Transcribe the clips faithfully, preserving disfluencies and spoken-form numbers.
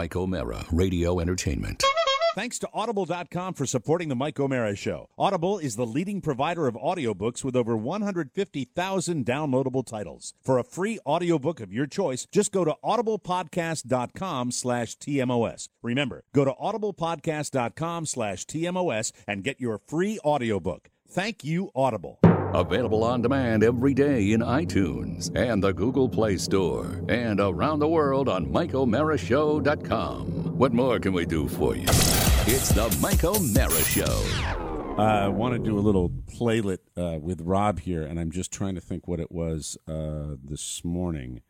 Mike O'Mara, Radio Entertainment. Thanks to Audible dot com for supporting the Mike O'Mara Show. Audible is the leading provider of audiobooks with over one hundred fifty thousand downloadable titles. For a free audiobook of your choice, just go to audiblepodcast.com slash TMOS. Remember, go to audiblepodcast.com slash TMOS and get your free audiobook. Thank you, Audible. Available on demand every day in iTunes and the Google Play Store and around the world on Mike O'Mara Show dot com. What more can we do for you? It's the Mike O'Mara Show. I uh, want to do a little playlet uh, with Rob here, and I'm just trying to think what it was uh, this morning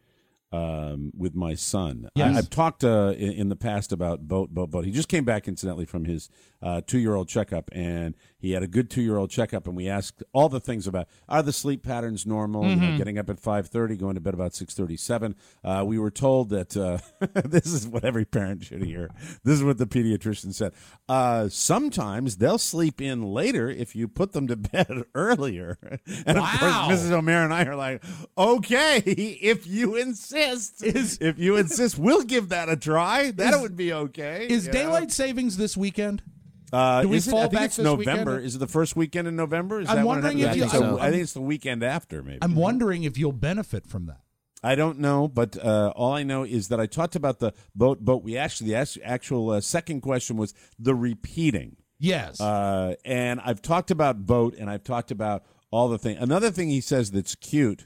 um, with my son. Yes. I, I've talked uh, in, in the past about Boat, Boat, Boat. He just came back, incidentally, from his uh, two-year-old checkup, and he had a good two-year-old checkup, and we asked all the things about, are the sleep patterns normal, mm-hmm. you know, getting up at five thirty, going to bed about six thirty-seven. Uh, we were told that, uh, this is what every parent should hear, this is what the pediatrician said, uh, sometimes they'll sleep in later if you put them to bed earlier. And wow. of course, Missus O'Mara and I are like, okay, if you insist, is, if you insist, we'll give that a try. That is, would be okay. Is you daylight know? savings this weekend? Uh, Do we is it, fall I think back it's this November. weekend? Is it the first weekend in November? Is I'm that wondering when it if you- happens? I, think I'm- so. I think it's the weekend after, maybe. I'm wondering if you'll benefit from that. I don't know, but uh, all I know is that I talked about the boat. Boat. We actually the actual uh, second question was the repeating. Yes. Uh, and I've talked about boat, and I've talked about all the things. Another thing he says that's cute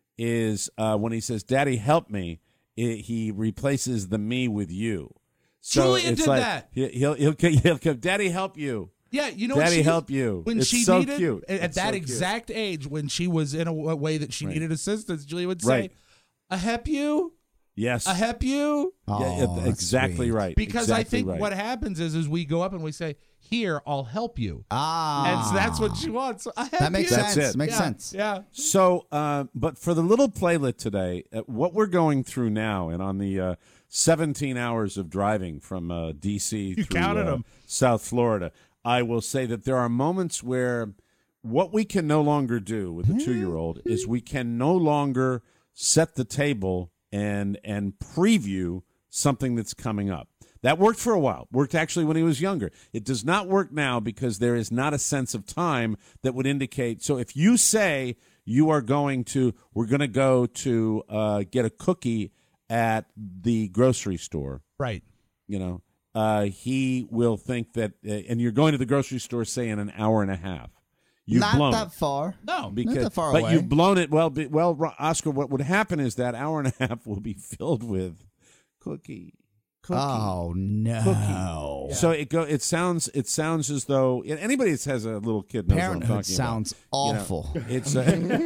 is uh, when he says, "Daddy, help me," it, he replaces the me with you. So Julia it's did like, that. He'll he'll he'll, he'll, he'll Daddy, help you. Yeah, you know, Daddy what she, help you. When It's she so needed, cute. at It's that so cute. exact age, when she was in a w- way that she Right. needed assistance, Julia would say, Right. "I help you, Yes. I help you," Yeah, Oh, yeah, that's exactly sweet. right. because I Exactly think right. what happens is, is we go up and we say, "Here, I'll help you," Ah. and so that's what she wants. I help That makes you. That's sense. it. Makes yeah, sense. Yeah. So, uh, but for the little playlet today, uh, what we're going through now, and on the uh, seventeen hours of driving from uh, D C through counted uh, 'em. South Florida, I will say that there are moments where what we can no longer do with a two-year-old is we can no longer set the table and and preview something that's coming up. That worked for a while. Worked actually when he was younger. It does not work now because there is not a sense of time that would indicate. So if you say you are going to, we're going to go to uh, get a cookie at the grocery store, Right. you know, uh, he will think that, uh, and you're going to the grocery store, say, in an hour and a half. You've Not blown that it. far. No. Because, Not that far but away. you've blown it. Well, be, well, Ro- Oscar, what would happen is that hour and a half will be filled with cookie, cookie, Oh no! cookie. So it go. It sounds. It sounds as though and anybody that has a little kid knows Parenthood what I'm talking sounds about. You know, awful. it's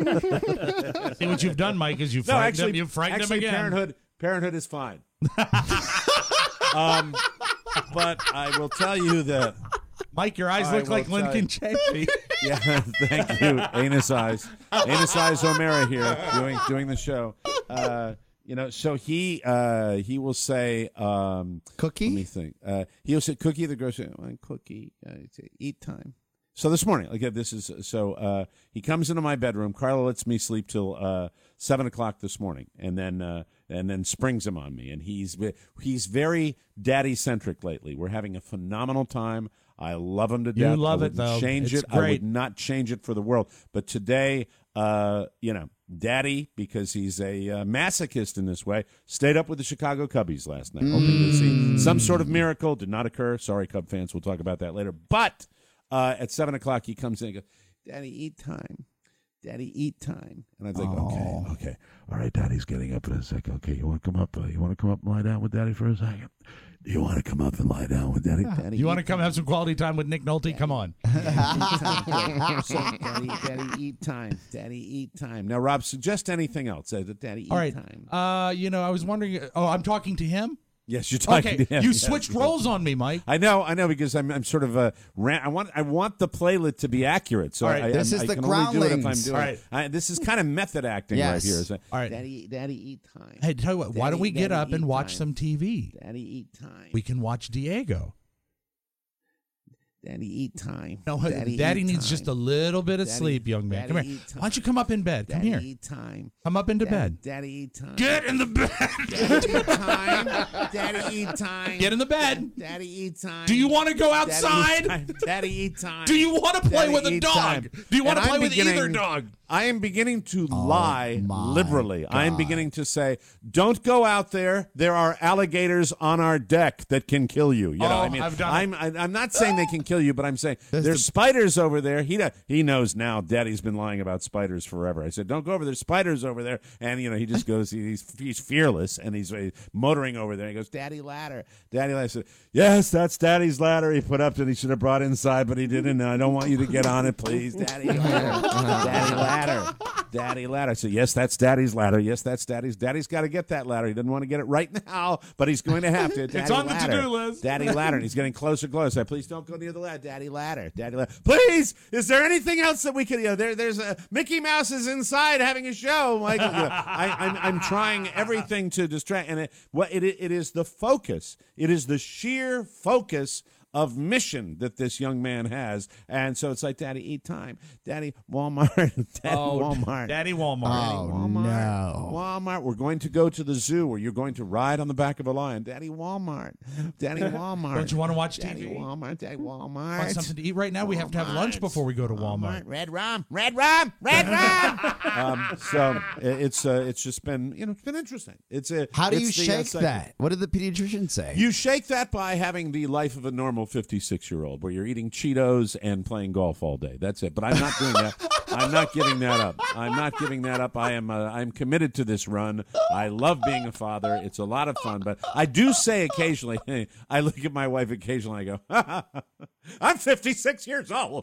uh, See what you've done, Mike, is you've no, frightened actually, him. You've frightened actually, him again. Parenthood. Parenthood is fine. um, but I will tell you that. Mike, your eyes I look will like tell Lincoln you. Chafee. Yeah, thank you, Anus Eyes, Anus Eyes O'Mara here doing doing the show. Uh, you know, so he uh, he will say, um, Cookie? Let me think. Uh, he'll say, "Cookie at the grocery. Oh, cookie. Uh, it's eat time." So this morning, like this is so uh, he comes into my bedroom. Carla lets me sleep till uh, seven o'clock this morning, and then uh, and then springs him on me. And he's he's very daddy centric lately. We're having a phenomenal time. I love him to You death. love I it, wouldn't though. Change It's it. I great. would not change it for the world. But today, uh, you know, Daddy, because he's a uh, masochist in this way, stayed up with the Chicago Cubbies last night, hoping to see some sort of miracle. Did not occur. Sorry, Cub fans. We'll talk about that later. But uh, at seven o'clock, he comes in and goes, "Daddy, eat time. Daddy, eat time." And I was like, Oh. okay, okay. All right, Daddy's getting up in a second. Okay, you want to come up? Uh, you want to come up and lie down with Daddy for a second? Do you want to come up and lie down with Daddy? Daddy You want to eat come time. have some quality time with Nick Nolte? Come on. So, Daddy, Daddy, eat time. Daddy, eat time. Now, Rob, suggest anything else. Say that Daddy, eat All right. time. Uh, you know, I was wondering. Oh, I'm talking to him. Yes, you're talking Okay, to him. you Yes, switched because- roles on me, Mike. I know, I know, because I'm, I'm sort of a rant. I want, I want the playlet to be accurate. So All right, I, this I, is I the can only do it if I'm groundlings. doing. All right. I, this is kind of method acting Yes. right here. So, All right. Daddy, Daddy, eat time. Hey, tell you what. Why don't we Daddy, get Daddy, up and eat watch time. some T V? Daddy, eat time. We can watch Diego. Daddy, eat time. No, Daddy, Daddy eat needs time. just a little bit of Daddy, sleep, young man. Daddy, Come here. eat time. Why don't you come up in bed? Come Daddy, here. eat time. Come up into Daddy, bed. Daddy, eat time. Get in the bed. Daddy, eat time. Daddy, eat time. Get in the bed. Daddy, eat time. Do you want to go Daddy, eat outside? time. Daddy, eat time. Do you want to play Daddy, with a eat dog? time. Do you want And to play I'm with beginning- either dog? I am beginning to lie my liberally. I am God. beginning to say, don't go out there. There are alligators on our deck that can kill you. You know, Oh, I mean, I've done I'm I- I'm not saying they can kill you, but I'm saying there's spiders over there. He do- he knows now. Daddy's been lying about spiders forever. I said, don't go over there. There's spiders over there, and you know, he just goes. He's he's fearless, and he's uh, motoring over there. He goes, Daddy ladder, Daddy ladder. I said, yes, that's Daddy's ladder. He put up that he should have brought inside, but he didn't. And I don't want you to get on it, please, Daddy ladder, Daddy ladder. Daddy ladder. I said, yes, that's Daddy's ladder. Yes, that's Daddy's. Daddy's got to get that ladder. He doesn't want to get it right now, but he's going to have to. Daddy on the ladder. to-do list. Daddy ladder. And he's getting closer and closer. I said, please don't go near the ladder. Daddy ladder. Daddy ladder. Please, is there anything else that we could, you know, there, there's a, Mickey Mouse is inside having a show. Like, you know, I, I'm, I'm trying everything to distract. And it, what it, it is the focus. It is the sheer focus of mission that this young man has. And so it's like, Daddy, eat time. Daddy, Walmart. Daddy, Oh, Walmart. Daddy Walmart. Daddy, Oh, Walmart. no. Walmart. We're going to go to the zoo where you're going to ride on the back of a lion. Daddy, Walmart. Daddy, Walmart. Don't you want to watch Daddy, T V? Walmart. Daddy, Walmart. Want something to eat right now? We have to have lunch Walmart. before we go to Walmart. Red rum, red rum, red rum. um, so it- it's uh, it's just been you know it's been interesting. It's a How do it's you the, uh, shake cycle. that? What did the pediatrician say? You shake that by having the life of a normal fifty-six year old, where you're eating Cheetos and playing golf all day. That's it. But I'm not doing that. I'm not giving that up. I'm not giving that up. I am. Uh, I'm committed to this run. I love being a father. It's a lot of fun. But I do say occasionally, I look at my wife occasionally. I go, I'm fifty-six years old.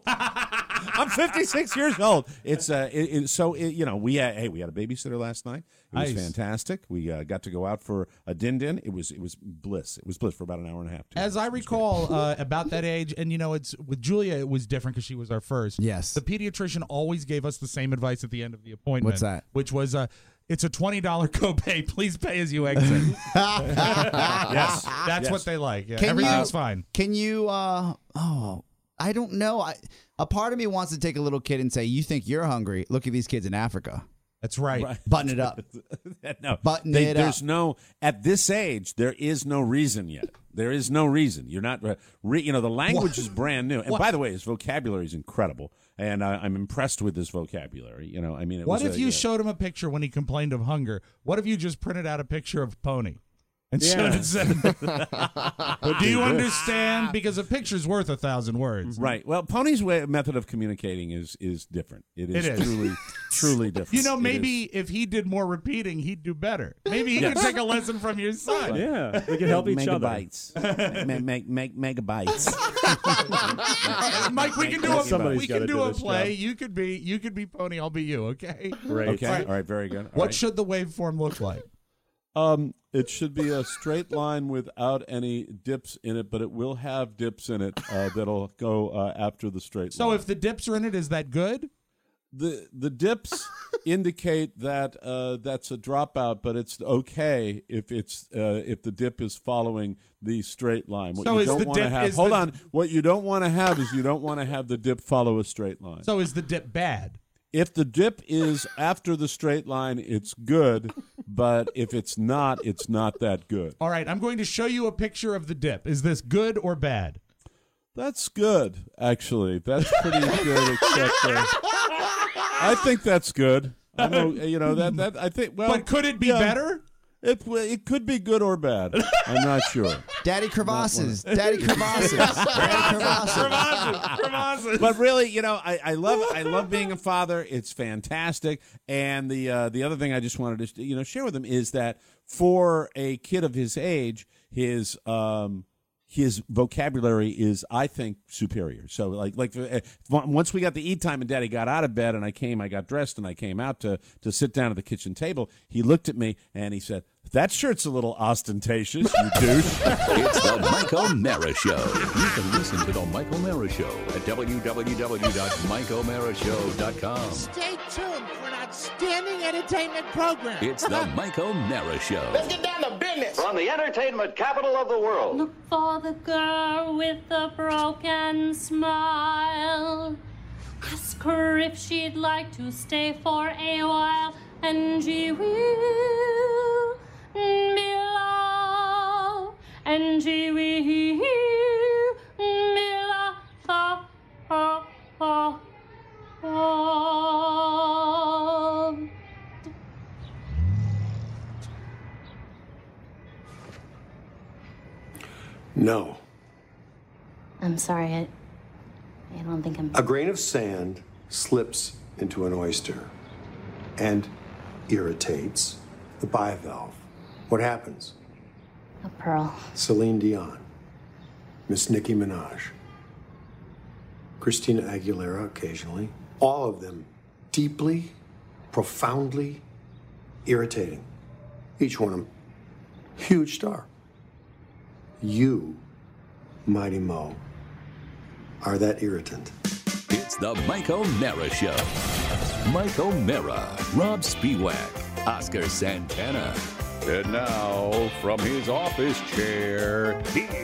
I'm fifty-six years old. It's uh, it, it, so it, you know we had, hey we had a babysitter last night. It was Nice. fantastic. We uh, got to go out for a din din. It was it was bliss. It was bliss for about an hour and a half. two As hours. I It was recall, uh, about that age, and you know, it's with Julia, it was different because she was our first. Yes. The pediatrician always gave us the same advice at the end of the appointment. What's that? Which was, uh, it's a twenty dollar copay. Please pay as you exit. yes, That's yes. what they like. Yeah, Can everything's you- fine. Can you? Uh, oh, I don't know. I, a part of me wants to take a little kid and say, "You think you're hungry? Look at these kids in Africa. That's right. Right. Button it up." no, Button they- it there's up. no at this age. There is no reason yet. There is no reason. You're not. Uh, re, you know, the language is brand new. And What? by the way, his vocabulary is incredible, and uh, I'm impressed with his vocabulary. You know, I mean, it What was if a, you know, showed him a picture when he complained of hunger? What if you just printed out a picture of Pony? And Yeah. showed it said, do you understand? Because a picture's worth a thousand words. Right. Well, Pony's way method of communicating is is different. It is, It is. truly truly different. You know, It maybe is. if he did more repeating, he'd do better. Maybe he could take a lesson from your son. Yeah, we can help each other. megabytes. make, make, make megabytes. Mike, we can do a Somebody's we gotta can do, do a this play. job. You could be you could be Pony. I'll be you. Okay. Great. Okay. All right. Very good. All What right. should the waveform look like? Um, it should be a straight line without any dips in it, but it will have dips in it uh, that'll go uh, after the straight So line. if the dips are in it, is that good? the the dips indicate that uh, that's a dropout, but it's okay if it's uh, if the dip is following the straight line. What So you is don't the want to dip- have is hold the- on. What you don't want to have is you don't want to have the dip follow a straight line. So is the dip bad? If the dip is after the straight line, it's good, but if it's not, it's not that good. All right, I'm going to show you a picture of the dip. Is this good or bad? That's good, actually. That's pretty good, except uh, I think that's good. I know, you know that that I think. Well, But could it be yeah, better? It it could be good or bad. I'm not sure. Daddy crevasses. Daddy crevasses. Daddy crevasses. But really, you know, I, I love I love being a father. It's fantastic. And the uh, the other thing I just wanted to you know share with him is that for a kid of his age, his um his vocabulary is, I think, superior. So, like, like uh, once we got the eat time and Daddy got out of bed and I came, I got dressed and I came out to to sit down at the kitchen table. He looked at me and he said, "That shirt's a little ostentatious, you douche." It's the Mike O'Mara Show. You can listen to the Mike O'Mara Show at w w w dot mike o'mara show dot com. Stay tuned for an outstanding entertainment program. It's the Mike O'Mara Show. Let's get down to business. From the entertainment capital of the world. Look for the girl with the broken smile. Ask her if she'd like to stay for a while, and she will be loved, and she will be loved. Oh, oh, oh, oh. No. I'm sorry, I, I don't think I'm... A grain of sand slips into an oyster and irritates the bivalve. What happens? A pearl. Celine Dion, Miss Nicki Minaj, Christina Aguilera occasionally, all of them deeply, profoundly irritating. Each one of them, huge star. You, Mighty Mo, are that irritant. It's the Mike O'Mara Show. Mike O'Mara, Rob Spiewak, Oscar Santana. And now, from his office chair,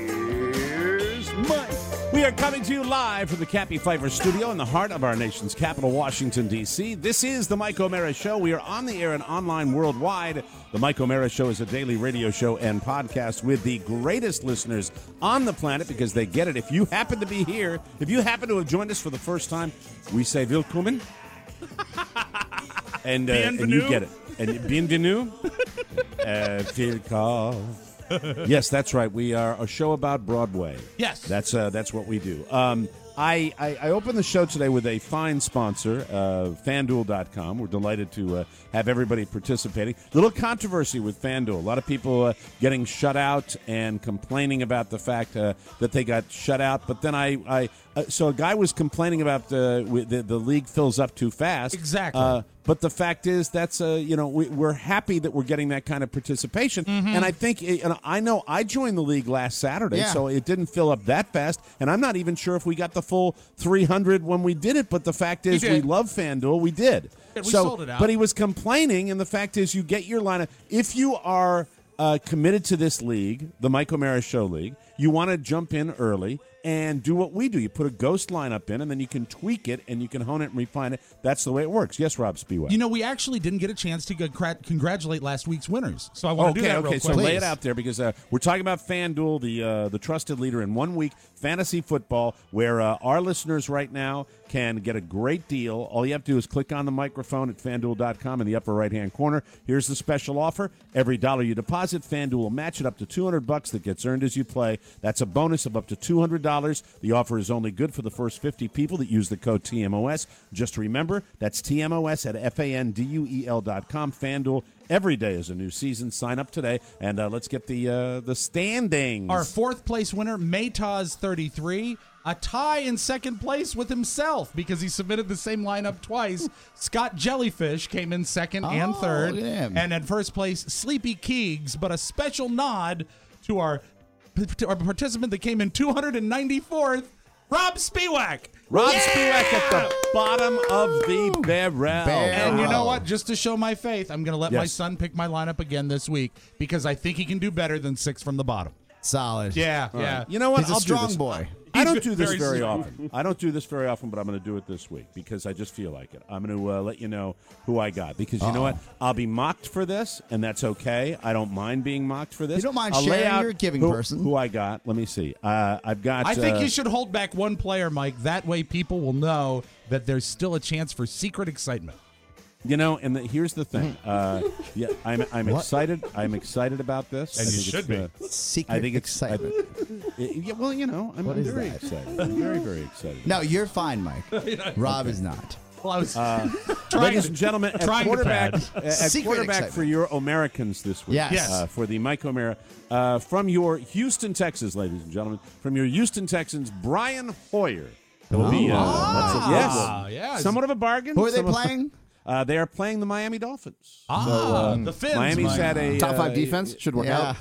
here's Mike. We are coming to you live from the Cappy Pfeiffer studio in the heart of our nation's capital, Washington, D C This is the Mike O'Mara Show. We are on the air and online worldwide. The Mike O'Mara Show is a daily radio show and podcast with the greatest listeners on the planet because they get it. If you happen to be here, if you happen to have joined us for the first time, we say willkommen. and, uh, and you get it. And bienvenue. uh, willkommen. Yes, that's right. We are a show about Broadway. Yes. That's uh, that's what we do. Um, I, I, I opened the show today with a fine sponsor, uh, FanDuel dot com. We're delighted to uh, have everybody participating. Little controversy with FanDuel. A lot of people uh, getting shut out and complaining about the fact uh, that they got shut out. But then I, I uh, so a guy was complaining about uh, the the league fills up too fast. Exactly. Uh, But the fact is, that's uh, you know, we, we're happy that we're getting that kind of participation. Mm-hmm. And I think, you know, I know I joined the league last Saturday, Yeah. so it didn't fill up that fast. And I'm not even sure if we got the full three hundred when we did it. But the fact is, You we did. love FanDuel. We did. Yeah, we so, sold it out. But he was complaining, and the fact is, you get your lineup. If you are uh, committed to this league, the Mike O'Mara Show League, you want to jump in early and do what we do. You put a ghost lineup in, and then you can tweak it, and you can hone it and refine it. That's the way it works. Yes, Rob Spiewak. You know, we actually didn't get a chance to congrat- congratulate last week's winners, so I want to okay, do that okay. real So quick. lay it out there because uh, we're talking about FanDuel, the uh, the trusted leader in one week fantasy football, where uh, our listeners right now can get a great deal. All you have to do is click on the microphone at FanDuel dot com in the upper right hand corner. Here's the special offer: every dollar you deposit, FanDuel will match it up to two hundred bucks that gets earned as you play. That's a bonus of up to two hundred dollars. The offer is only good for the first fifty people that use the code T M O S. Just remember, that's T M O S at F A N D U E L dot com. FanDuel, every day is a new season. Sign up today, and uh, let's get the uh, the standings. Our fourth place winner, Maytaz thirty-three, a tie in second place with himself because he submitted the same lineup twice. Scott Jellyfish came in second and Oh, third. look at him. And at first place, Sleepy Keegs, but a special nod to our, to our participant that came in two hundred ninety-fourth, Rob Spiewak. Rob Spiewak at the bottom of the barrel. And you know Wow. what? Just to show my faith, I'm going to let my Yes. son pick my lineup again this week because I think he can do better than six from the bottom. Solid. Yeah, yeah. You know what? He's a I'll do strong this. boy. I don't He's do this very very strong. often. I don't do this very often, but I'm going to do it this week because I just feel like it. I'm going to uh, let you know who I got because you know what? I'll be mocked for this, and that's okay. I don't mind being mocked for this. You don't mind I'll lay sharing, out you're a giving who, person. Who I got? Let me see. Uh, I've got. I think uh, you should hold back one player, Mike. That way people will know that there's still a chance for secret excitement. You know, and the, here's the thing. Uh, yeah, I'm I'm excited. I'm excited about this. And I you think should it's, be. uh, Secret I think it's excitement. I- yeah, well, you know, I'm, What I'm is very that? excited. I'm very, very excited. No, you're fine, Mike. Rob is not. Well, I was Uh, trying Ladies to- and gentlemen, at trying to quarterback, pad. uh, at Secret quarterback excitement. for your Americans this week. Yes. Yes. Uh, for the Mike O'Mara. Uh, from your Houston, Texas, ladies and gentlemen, from your Houston Texans, Brian Hoyer. That will be, uh, Ah. that's a- Ah, yes. yeah. Somewhat of a bargain. Who are they Some of- playing? Uh, they are playing the Miami Dolphins. Ah, So, uh, the Fins. Miami's Mike. had a Top uh, five defense should work Yeah. out.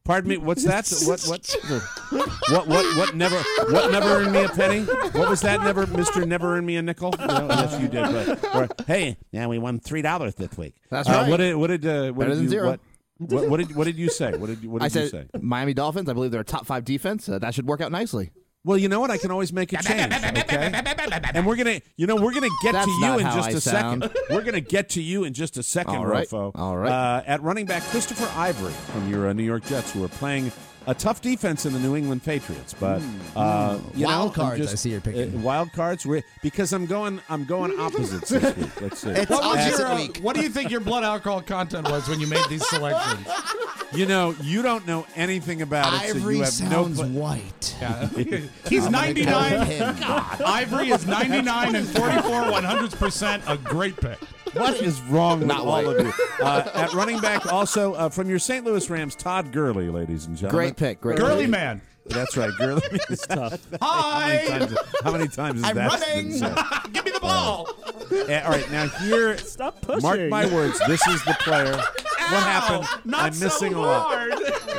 Pardon me. What's that? What? What? What? What? What? Never? What? Never earned me a penny? What was that? Never, Mister Never earned me a nickel? You know, yes, you did. But, or, hey, yeah, we won three dollars this week. That's uh, right. What did? What did? Uh, what Better did than you? zero. What, what, what did? What did you say? What did? What did I you said say? Miami Dolphins. I believe they're a top five defense. Uh, that should work out nicely. Well, you know what? I can always make a change, okay? And we're gonna, you know, we're gonna get That's to you not in how just I a sound. second. We're gonna get to you in just a second, All right. Rofo. All right. Uh, at running back, Christopher Ivory from your uh, New York Jets, who are playing a tough defense in the New England Patriots, but uh, you Wild know, I'm cards, just- I see you're picking. uh, wild cards. We're, because I'm going, I'm going opposites this week. Let's see. It's What, was opposite your, uh, week. what do you think your blood alcohol content was when you made these selections? You know, you don't know anything about it, Ivory so you have no. sounds pla- white. Yeah. He's I'm gonna ninety-nine. go with him. Ivory is ninety-nine and forty-four, one hundred percent a great pick. What is wrong with Not all white. of you? Uh, at running back, also uh, from your Saint Louis Rams, Todd Gurley, ladies and gentlemen. Great pick. Great Girly pick. man. That's right, Gurley. It's tough. How many Hi. times, how many times is I'm that running. been said? Give me the ball. Uh, all right, now here, Stop pushing. mark my words, this is the player. What happened? Not I'm missing so a lot. hard.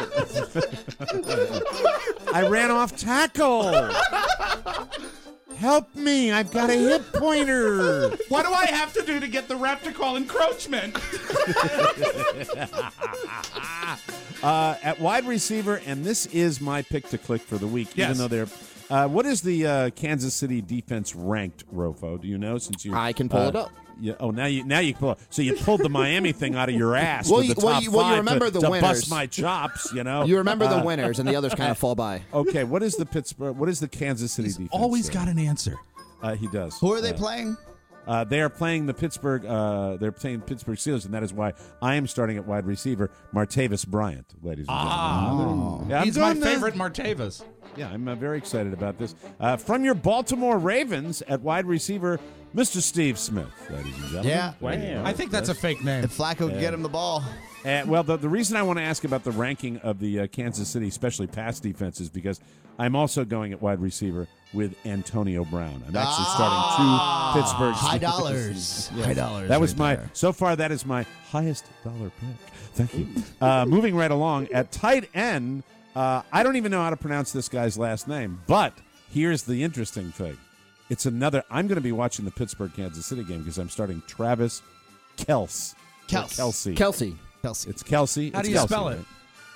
I ran off tackle. Help me, I've got a hip pointer. What do I have to do to get the ref to call encroachment? Uh, at wide receiver, and this is my pick to click for the week, Yes. even though they're. Uh, what is the uh, Kansas City defense ranked, Rofo? Do you know? Since you, I can pull uh, it up. Yeah, oh, now you now you pull. So you pulled the Miami thing out of your ass. Well, with you- the well, top you- well, you five remember to, the to winners. bust my chops. You know. You remember the Uh, winners, and the others kind of fall by. Okay, what is the Pittsburgh? What is the Kansas City defense? Always uh, got an answer. Uh, he does. Who are they Uh, playing? Uh, they are playing the Pittsburgh. Uh, they're playing Pittsburgh Steelers, and that is why I am starting at wide receiver, Martavis Bryant, ladies and gentlemen. Yeah, I'm He's my doing the- favorite Martavis. Yeah, I'm uh, very excited about this. Uh, from your Baltimore Ravens at wide receiver, Mister Steve Smith, ladies and gentlemen. Yeah. Wow. I think that's a fake name. If Flacco could get him the ball. Uh, well, the, the reason I want to ask about the ranking of the uh, Kansas City, especially pass defense, is because I'm also going at wide receiver with Antonio Brown. I'm actually starting two Pittsburgh High Steelers. dollars. High dollars. That was right my there. so far. That is my highest dollar pick. Thank you. Uh, moving right along at tight end, uh, I don't even know how to pronounce this guy's last name, but here's the interesting thing: it's another. I'm going to be watching the Pittsburgh Kansas City game because I'm starting Travis Kelce. Kels. Kelsey. Kelsey. Kelsey. It's Kelsey. How It's do you Kelsey, spell it? right?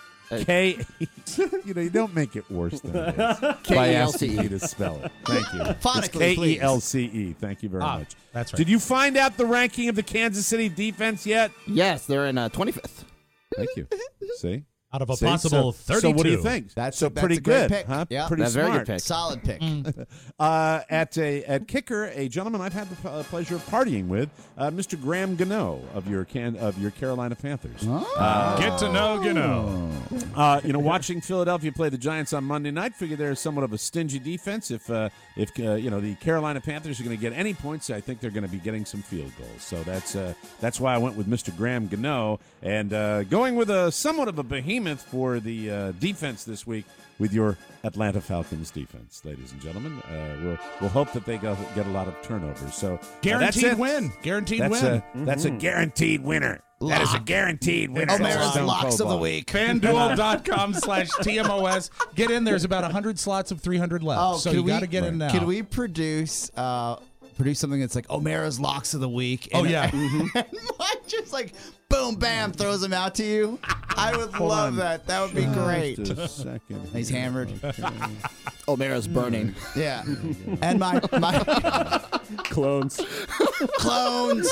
K. You know, you don't make it worse than it is K by E L asking C E. me to spell it. Thank you. Phonically, It's K please. E L C E. Thank you very Ah, much. that's right. Did you find out the ranking of the Kansas City defense yet? Yes, they're in uh, twenty-fifth. Thank you. See? Out of a See? possible so, thirty-two. So what do you think? That's- so that's pretty a great good, pick. huh? Yeah. Pretty That's a very smart. good pick. Solid pick. Uh, at a at kicker, a gentleman I've had the uh, pleasure of partying with, uh, Mister Graham Gano of your can of your Carolina Panthers. Uh, Get to know Gano. Uh, you know, watching Philadelphia play the Giants on Monday night, figure they're somewhat of a stingy defense. If uh, if uh, you know the Carolina Panthers are going to get any points, I think they're going to be getting some field goals. So that's uh, that's why I went with Mister Graham Gano and uh, going with a somewhat of a behemoth for the uh, defense this week with your Atlanta Falcons defense, ladies and gentlemen. Uh, we'll we'll hope that they go, get a lot of turnovers. So uh, that's Guaranteed it. win. Guaranteed That's win. a that's a guaranteed winner. That is a guaranteed winner. O'Mara's Stone locks Cold of the Ball. week. FanDuel.com slash TMOS. Get in. There's about one hundred slots of three hundred left. Oh, so could you we, got to get in now. Could we produce uh, produce something that's like O'Mara's locks of the week? Oh, And- yeah. and Mike just like boom, bam, throws them out to you. I would love on. that. That would be great. Just a second. He's here. hammered. O'Mara's burning. Yeah, and my my Clones. clones.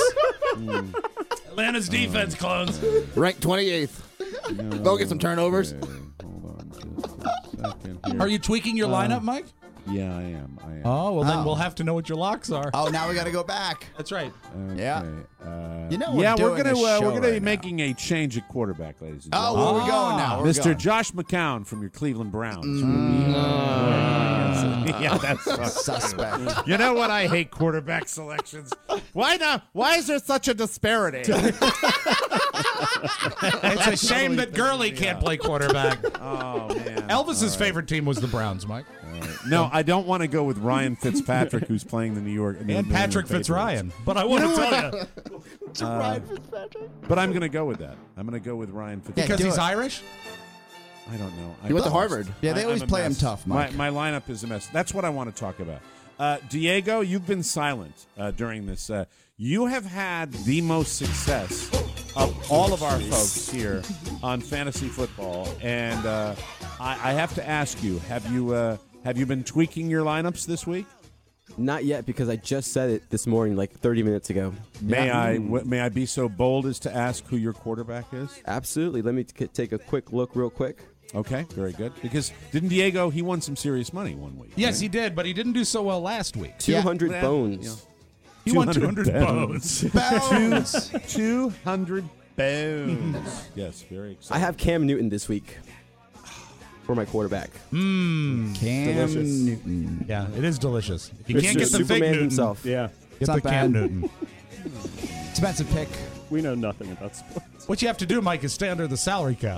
Atlanta's defense clones. Ranked twenty-eighth. Go get some turnovers. Okay, hold on just a second here. Are you tweaking your lineup, Mike? Yeah, I am. I am. Oh, well, then Oh. we'll have to know what your locks are. Oh, now we got to go back. That's right. Okay, yeah. Uh, You know we're yeah, doing we're gonna this uh, show we're gonna be right now. making a change at quarterback, ladies and Oh, gentlemen. where we going now? Where we Mister going? Josh McCown from your Cleveland Browns. will Mm. be, uh, yeah, that's Suspect. You know what? I hate quarterback selections. Why not? Why is there such a disparity? It's a shame that Gurley can't play quarterback. Oh man. Elvis's favorite team was the Browns, Mike. No, I don't want to go with Ryan Fitzpatrick, who's playing the New York And New England Patrick Patriots. Fitzryan. But I want to tell you, But I'm going to go with that. I'm going to go with Ryan Fitzpatrick. because do he's it. Irish? I don't know. He went to Harvard. Yeah, they I- always I'm a play him mess. tough, Mike. My, my lineup is a mess. That's what I want to talk about. Uh, Diego, you've been silent uh, during this. Uh, you have had the most success of all of our folks here on fantasy football, and uh, I, I have to ask you: Have you uh, have you been tweaking your lineups this week? Not yet, because I just said it this morning, like thirty minutes ago. May I w- may I be so bold as to ask who your quarterback is? Absolutely. Let me t- take a quick look real quick. Okay, very good. Because didn't Diego, he won some serious money one week. Yes, right? he did, but he didn't do so well last week. two hundred Yeah. bones. Yeah. He won two hundred bones. Bones. two hundred bones. Yes, very exciting. I have Cam Newton this week for my quarterback. Mmm. Cam Delicious. Newton. Yeah, it is delicious. If you It's can't get just the fake Superman Newton, himself. Yeah. get It's the not Cam bad. Newton. Expensive pick. We know nothing about sports. What you have to do, Mike, is stay under the salary cap.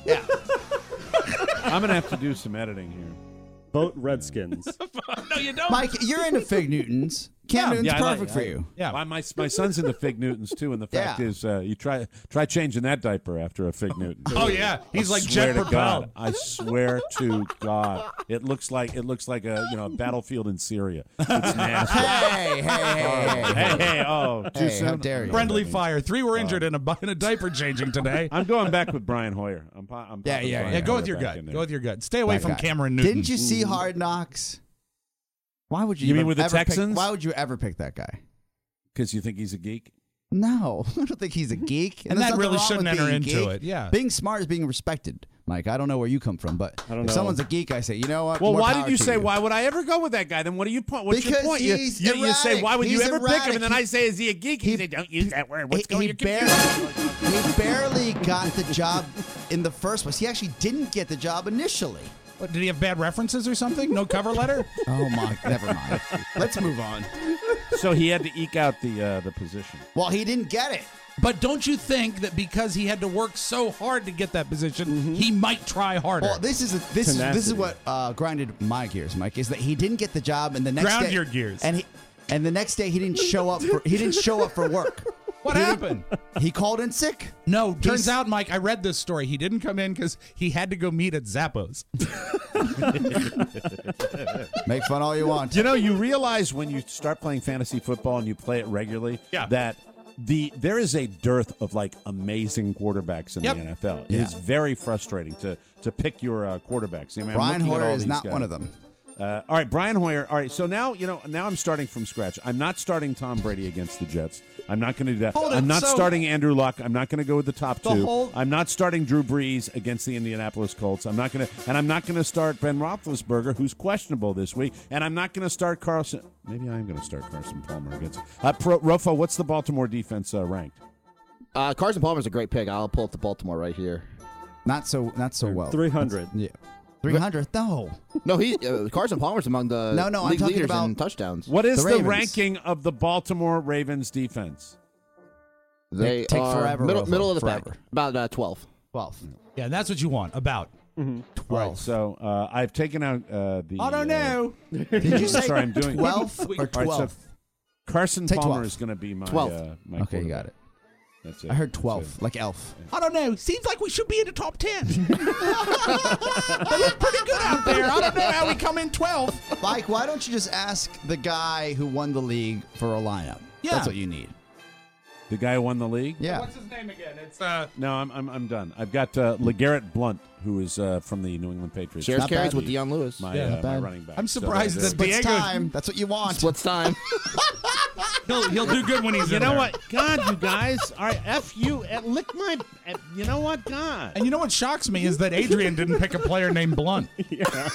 I'm going to have to do some editing here. Vote Redskins. No, you don't. Mike, you're into Fig Newtons. Cam Newton's I like- perfect for I- you. Yeah. My, my my son's into Fig Newtons too, and the fact Yeah. is, uh, you try try changing that diaper after a Fig Newton. Oh yeah, he's I like swear jet to propelled. God, I swear to God, it looks like it looks like a you know a battlefield in Syria. It's nasty. Hey, hey, hey, hey. hey, hey, oh, too Hey, soon. how dare you. Friendly fire. Three were injured in a in a diaper changing today. I'm going back with Brian Hoyer. I'm, po- I'm Yeah, popping yeah, Brian Yeah, go Hoyer with your back gut. in there. Go with your gut. Stay away That from guy. Cameron Newton. Didn't you see Hard Knocks? Why would you? You mean even with the ever pick- Texans? why would you ever pick that guy? Because you think he's a geek? No, I don't think he's a geek. And there's that nothing really wrong shouldn't with enter being into geek. it, yeah. Being smart is being respected, Mike. I don't know where you come from, but I don't if know. someone's a geek, I say, you know what? Well, More why power did you to say, why would I ever go with that guy? Then what do you point? What's your Because point? You, he's you, you say, erratic. why would you He's ever pick him? erratic. And then He- I say, is he a geek? He, he- say, don't use that word. What's He, going he on your barely, computer? he barely got the job in the first place. He actually didn't get the job initially. What, did he have bad references or something? No cover letter? Oh my! Never mind. Let's move on. So he had to eke out the uh, the position. Well, he didn't get it. But don't you think that because he had to work so hard to get that position, he might try harder? Well, this is a, this is this is what uh, grinded my gears, Mike. Is that he didn't get the job, and the next Ground day, your gears. and he and the next day he didn't show up. For, he didn't show up for work. What happened? He called in sick. No, turns He's- out, Mike, I read this story. He didn't come in because he had to go meet at Zappos. Make fun all you want. You know, you realize when you start playing fantasy football and you play it regularly Yeah. that the there is a dearth of like amazing quarterbacks in Yep. the N F L. It Yeah. is very frustrating to to pick your uh, quarterbacks. I mean, I'm Brian looking at Hoyer all is these not guys. one of them. Uh, all right, Brian Hoyer. All right, so now you know. Now I'm starting from scratch. I'm not starting Tom Brady against the Jets. I'm not going to do that. Hold it, I'm not so- starting Andrew Luck. I'm not going to go with the top The two. whole- I'm not starting Drew Brees against the Indianapolis Colts. I'm not going to, and I'm not going to start Ben Roethlisberger, who's questionable this week. And I'm not going to start Carson. Maybe I am going to start Carson Palmer against. Uh, Pro, Rofo, what's the Baltimore defense uh, ranked? Uh, Carson Palmer's a great pick. I'll pull up the Baltimore right here. Not so not so well. three hundred. Yeah. three hundred? No. No, he uh, Carson Palmer's among the No, no, I'm league talking leaders about- in touchdowns. What is The the, Ravens. ranking of the Baltimore Ravens defense? They Take- take are forever, middle, Rofo, middle of the forever. pack. About uh, twelve. twelve. Yeah, and that's what you want. About. All right, so uh, I've taken out uh, the. I don't know. Uh, Did you say sorry, I'm doing twelfth or All right, so twelfth? Carson Say Palmer twelve. is going to be my. twelve. Uh, my Okay, you quarterback. got it. That's it. I heard That's twelve, it. like elf. I don't know. Seems like we should be in the top ten. They look pretty good out there. I don't know how we come in twelfth. Mike, why don't you just ask the guy who won the league for a lineup? Yeah. That's what you need. The guy who won the league? Yeah. What's his name again? It's uh. No, I'm I'm, I'm done. I've got uh, LeGarrette Blunt, who is uh, from the New England Patriots. Shares Not carries bad. with Deion Lewis. My, Yeah, uh, not my bad. running back. I'm So surprised that's that it. Splits Diego- time. That's what you want. Splits time. He'll he'll do good when he's You in know there. what? God, you guys. All right, F you. uh, Lick my. uh, You know what? God. And you know what shocks me is that Adrian didn't pick a player named Blunt. Yeah.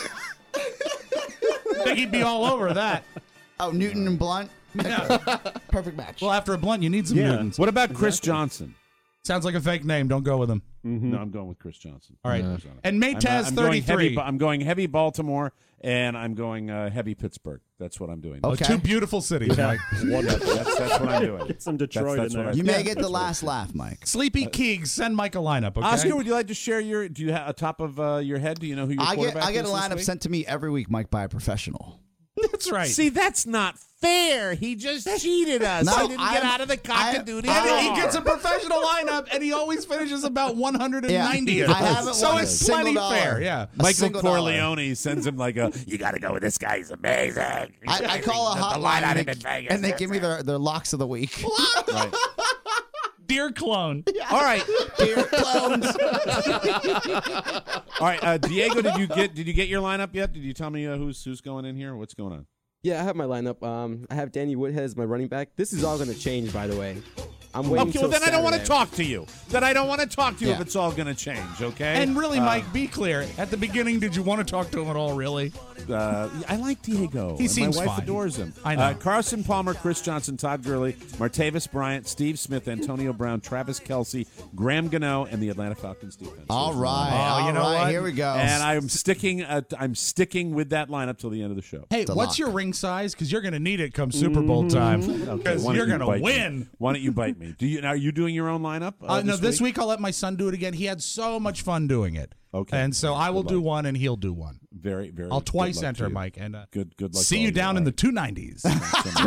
I think he'd be all over that. Oh, Newton and Blunt. Yeah. Perfect match. Well, after a Blunt, you need some Yeah. Newtons. What about Chris Johnson? Sounds like a fake name. Don't go with him. No, I'm going with Chris Johnson. All right. I'm, And uh, Maytaz I'm going heavy. thirty-three. I'm going heavy Baltimore, and I'm going uh, heavy Pittsburgh. That's what I'm doing. Oh, Okay. two beautiful cities, Yeah. Mike. Wonderful. That's, that's what I'm doing. Get some That's- Detroit that's in what there. I- you may Yeah, get the that's what- last laugh, Mike. Sleepy Keegs, send Mike a lineup, okay? Oscar, would you like to share your? Do you have a top of uh, your head? Do you know who your I get quarterback I get a is this lineup week? sent to me every week, Mike, by a professional. That's right. See, that's not fair. He just cheated us. No, he didn't get I'm- out of the cock-a-doodle And car. he gets a professional lineup, and he always finishes about one hundred ninetieth. Yeah, I haven't so won a it's single plenty dollar. fair. Yeah. A Michael single dollar. Corleone sends him like a, you got to go with this guy. He's amazing. I, I call a The line hotline on and, him they, in Vegas. and they give me their, their locks of the week. Right. Dear clone. All right. Dear clones. All right, uh, Diego, did you get did you get your lineup yet? Did you tell me uh, who's who's going in here? What's going on? Yeah, I have my lineup. Um, I have Danny Woodhead as my running back. This is all going to change, by the way. I'm waiting Okay, well till then I don't want to Saturday. talk to you. Then I don't want to talk to you if Yeah. it's all going to change. Okay. And really, Uh, Mike, be clear. At the beginning, did you want to talk to him at all, really? Uh, I like Diego. He and seems My wife fine. adores him. I know. Uh, Carson Palmer, Chris Johnson, Todd Gurley, Martavis Bryant, Steve Smith, Antonio Brown, Travis Kelce, Graham Gano, and the Atlanta Falcons defense. All Those are right. my- all you know right, what? Here we go. And I'm sticking. Uh, I'm sticking with that lineup till the end of the show. Hey, a what's lock. your ring size? Because you're going to need it come Super Bowl time. Okay, Because why don't you're you going to bite me? win. Why don't you bite me? Do you? Are you doing your own lineup? Uh, Uh, no, this this week? week I'll let my son do it again. He had so much fun doing it. Okay. And so I will Good do luck. one and he'll do one. Very, very. I'll good twice luck to enter, you. Mike. And uh, Good, good luck. see to you all down in All the right. two nineties. All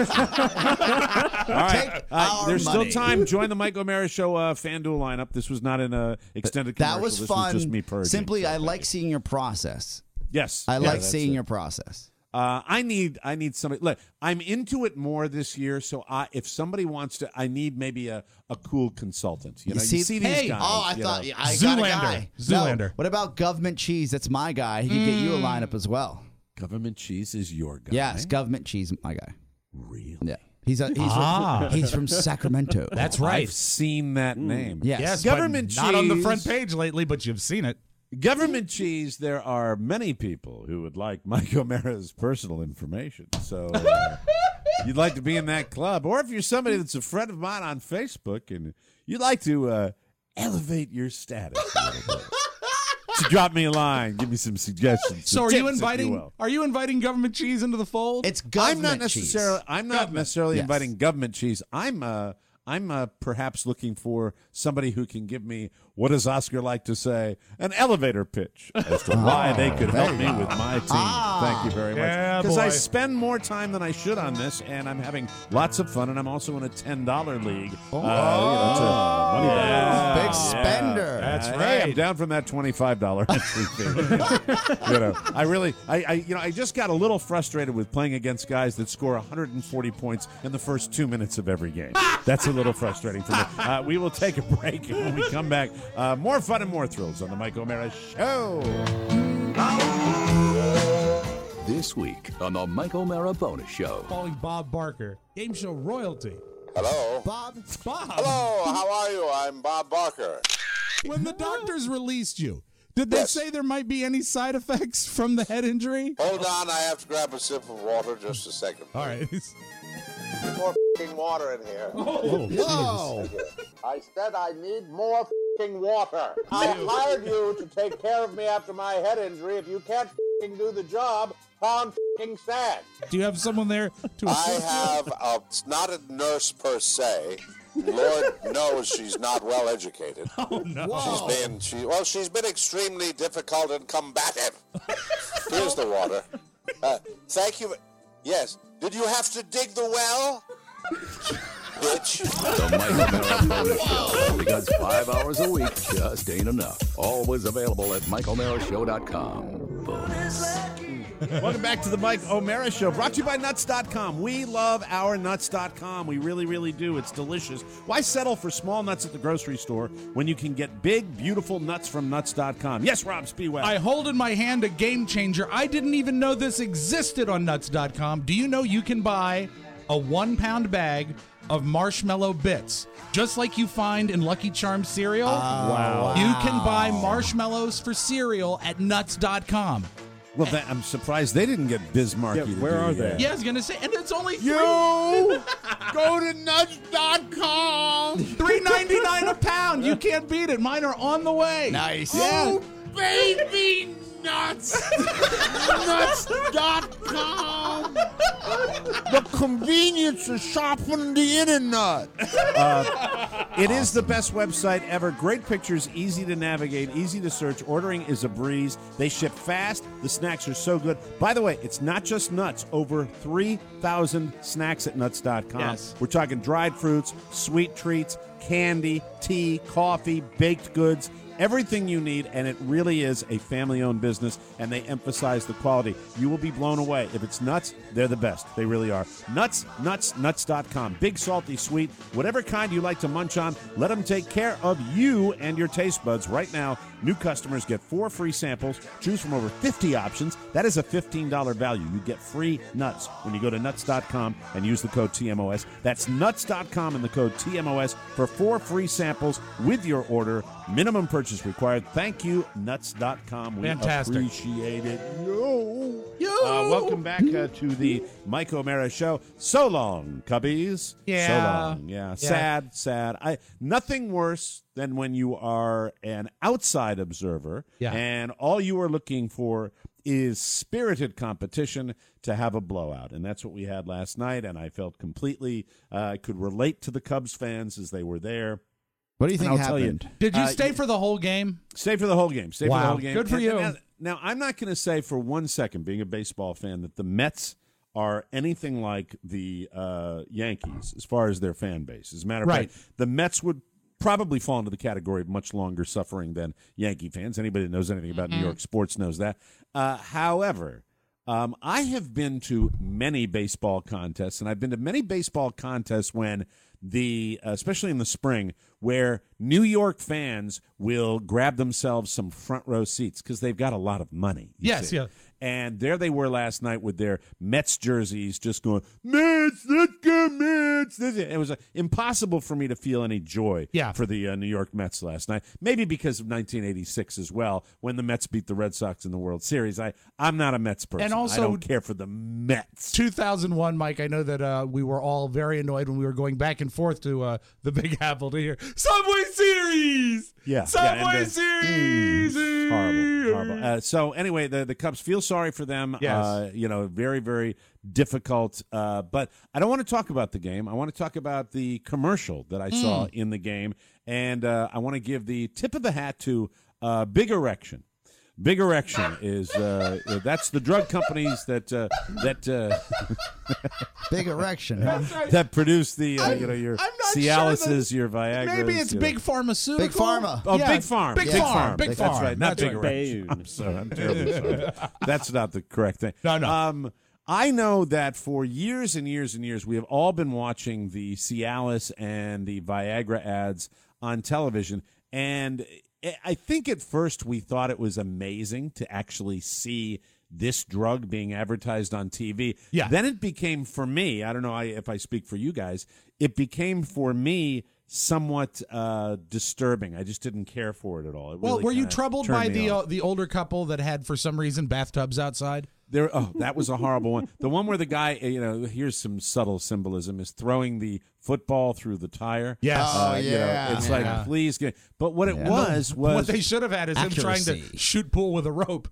right. Uh, our there's money. still time. Join the Mike O'Mara Show uh, FanDuel lineup. This was not an uh, extended commercial. that was this fun. Was just me purging. Simply, So I thank like you. seeing your process. Yes. I Yeah, like that's seeing it. your process. Uh, I need I need somebody. Look, I'm into it more this year. So I, if somebody wants to, I need maybe a, a cool consultant. You know, you see, these hey, guys. oh, I you thought know. yeah, I got a Zoolander. guy. Zoolander. No, what about Government Cheese? That's my guy. He could get you a Mm. lineup as well. Government Cheese is your guy. Yes, Government Cheese, my guy. Really? Yeah, he's a, he's Ah. from, he's from Sacramento. That's right. I've seen that name. Yes. Yes, Government but not on the cheese. front page lately, but you've seen it. Government Cheese, there are many people who would like Mike O'Mara's personal information. So uh, you'd like to be in that club. Or if you're somebody that's a friend of mine on Facebook and you'd like to uh, elevate your status a little bit, so drop me a line. Give me some suggestions. So some are tips, you if inviting? will. Are you inviting Government Cheese into the fold? It's I'm Government not necessarily. Cheese. I'm not Government. necessarily Yes. inviting government cheese. I'm. Uh, I'm uh, perhaps looking for somebody who can give me, what does Oscar like to say, an elevator pitch as to why they could help me with my team. Thank you very much. Yeah, Because I boy. spend more time than I should on this, and I'm having lots of fun, and I'm also in a ten dollar league. Uh, you know, to- money yeah, Big yeah. spender. That's Uh, Hey, I'm right. down from that twenty-five dollar entry fee. You know, I really, I, I, you know, I just got a little frustrated with playing against guys that score one hundred forty points in the first two minutes of every game. That's a little frustrating for me. Uh, we will take a break, and when we come back, uh, more fun and more thrills on the Mike O'Mara Show. This week on the Mike O'Mara Bonus Show. Calling Bob Barker, game show royalty. Hello. Bob. Bob, Hello, how are you? I'm Bob Barker. when the doctors released you, did they Yes. say there might be any side effects from the head injury? Hold on, I have to grab a sip of water just a second. All right. More f***ing water in here. Whoa. I said I need more f***ing water. I hired you to take care of me after my head injury. If you can't f***ing do the job, pound f***ing sand. Do you have someone there to I assist you? have, a, it's not a nurse per se. Lord knows she's not well educated. Oh, no. She's been, she, well, she's been extremely difficult and combative. Here's the water. Uh, thank you. Yes. Did you have to dig the well? Bitch. The Mike O'Mara Bonus Show. Because five hours a week just ain't enough. Always available at Mike O'Mara Show dot com. Bonus. Welcome back to the Mike O'Mara Show, brought to you by Nuts dot com. We love our Nuts dot com. We really, really do. It's delicious. Why settle for small nuts at the grocery store when you can get big, beautiful nuts from Nuts dot com? Yes, Rob Spiewell. I hold in my hand a game changer. I didn't even know this existed on Nuts dot com. Do you know you can buy a one-pound bag of marshmallow bits, just like you find in Lucky Charms cereal? Wow. You can buy marshmallows for cereal at Nuts dot com. Well, that, I'm surprised they didn't get Bismarcky. Yeah, to where do are it they? yet. Yeah, I was gonna say, and it's only three You go to Nuts dot com. three ninety nine a pound. You can't beat it. Mine are on the way. Nice. Yeah. Baby nuts. Nuts dot com. The convenience of shopping the internet. Uh, It is the best website ever. Great pictures, easy to navigate, easy to search. Ordering is a breeze. They ship fast. The snacks are so good. By the way, it's not just nuts. Over three thousand snacks at nuts dot com. Yes. We're talking dried fruits, sweet treats, candy, tea, coffee, baked goods. Everything you need, and it really is a family-owned business, and they emphasize the quality. You will be blown away. If it's nuts, they're the best. They really are. Nuts, nuts, nuts dot com. Big, salty, sweet, whatever kind you like to munch on, let them take care of you and your taste buds. Right now, new customers get four free samples. Choose from over fifty options. That is a fifteen dollars value. You get free nuts when you go to nuts dot com and use the code T M O S. That's nuts dot com and the code T M O S for four free samples with your order. Minimum purchase required. Thank you, nuts dot com. We Fantastic. appreciate it. Yo. Yo. Uh, welcome back uh, to the Mike O'Mara Show. So long, Cubbies. Yeah. So long. Yeah. Yeah. Sad, sad. I nothing worse than when you are an outside observer Yeah. and all you are looking for is spirited competition to have a blowout. And that's what we had last night, and I felt completely uh, I could relate to the Cubs fans as they were there. What do you think And I'll tell happened? you, Did you uh, stay for the whole game? Stay for the whole game. Stay for the Wow. whole game. Good for And- you. and Now, now, I'm not going to say for one second, being a baseball fan, that the Mets are anything like the uh, Yankees as far as their fan base. As a matter of Right. fact, the Mets would probably fall into the category of much longer suffering than Yankee fans. Anybody that knows anything about New York sports knows that. Uh, however, um, I have been to many baseball contests, and I've been to many baseball contests when the, uh, especially in the spring, where New York fans will grab themselves some front row seats because they've got a lot of money. you Yes, see. yeah. And there they were last night with their Mets jerseys just going, Mets, let's go Mets. It was uh, impossible for me to feel any joy Yeah. for the uh, New York Mets last night. Maybe because of nineteen eighty-six as well, when the Mets beat the Red Sox in the World Series. I, I'm not a Mets person. And also- I don't care for the Mets. two thousand one, Mike, I know that uh, we were all very annoyed when we were going back and forth to uh, the Big Apple to hear Subway Series! Yeah. Subway yeah, and, uh, Series! mm, horrible. horrible. Uh, so anyway, the, the Cubs feel sorry for them. Yes. Uh, you know, very, very difficult. Uh, but I don't want to talk about the game. I want to talk about the commercial that I saw in the game. And uh, I want to give the tip of the hat to uh, Big Erection. Big Erection is uh, that's the drug companies that uh, that uh, Big erection. Huh? that produce the uh, you know your I'm not Cialises, sure your Viagra. Maybe it's Big Pharmaceutical. Big Pharma. Oh, Yeah, Big Farm. Big Big Farm. Farm. Big That's Farm. right. Not That's Big right. Erection. I'm sorry. I'm terribly sorry. That's not the correct thing. No, no. Um, I know that for years and years and years, we have all been watching the Cialis and the Viagra ads on television, and I think at first we thought it was amazing to actually see this drug being advertised on T V. Yeah. Then it became, for me, I don't know if I speak for you guys, it became for me somewhat uh, disturbing. I just didn't care for it at all. It Well, really were you kinda troubled turned by me the off. uh, the older couple that had, for some reason, bathtubs outside? There, oh, that was a horrible one. The one where the guy, you know, here's some subtle symbolism, is throwing the football through the tire. Yes. Oh, Uh, you know, yeah. it's Yeah. like, please get. But what it Yeah. was was What they should have had is him trying Accuracy. to shoot pool with a rope.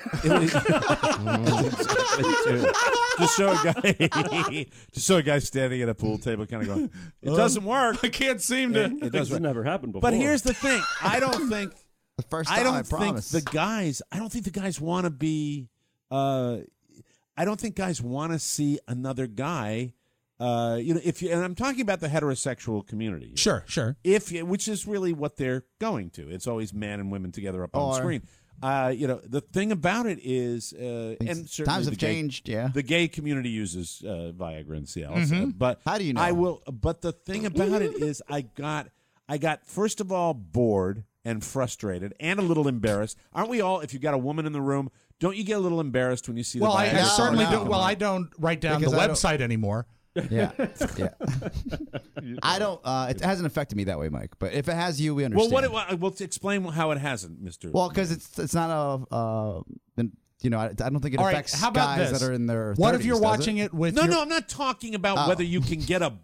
just show a guy, just show a guy standing at a pool table, kind of going, "It doesn't work." I can't seem to. It, it This does has work. never happened before. But here's the thing: I don't think. The first I time, don't I, think promise. the guys. I don't think the guys want to be. Uh, I don't think guys want to see another guy. Uh, you know, if you and I'm talking about the heterosexual community. Sure, sure. If you, which is really what they're going to. It's always man and women together up on Or- screen. Uh, you know, the thing about it is, uh, and certainly times the have gay- changed, yeah. the gay community uses uh, Viagra and Cialis, Mhm. uh, but How do you know? I will. But the thing about it is, I got, I got first of all bored and frustrated and a little embarrassed. Aren't we all? If you've got a woman in the room, don't you get a little embarrassed when you see Well, the I, Viagra? I No, certainly no. don't. Well, I don't write down Because the I don't- website anymore. Yeah, yeah. I don't. Uh, it hasn't affected me that way, Mike. But if it has you, we Well, understand. what? It, well, well, to explain how it hasn't, Mister Well, because it's it's not a. Uh, an- you know, I, I don't think it All right, affects how about guys this? that are in their. What if thirties, you're does watching it? it, with No, your, no, I'm not talking about Oh. whether you can get a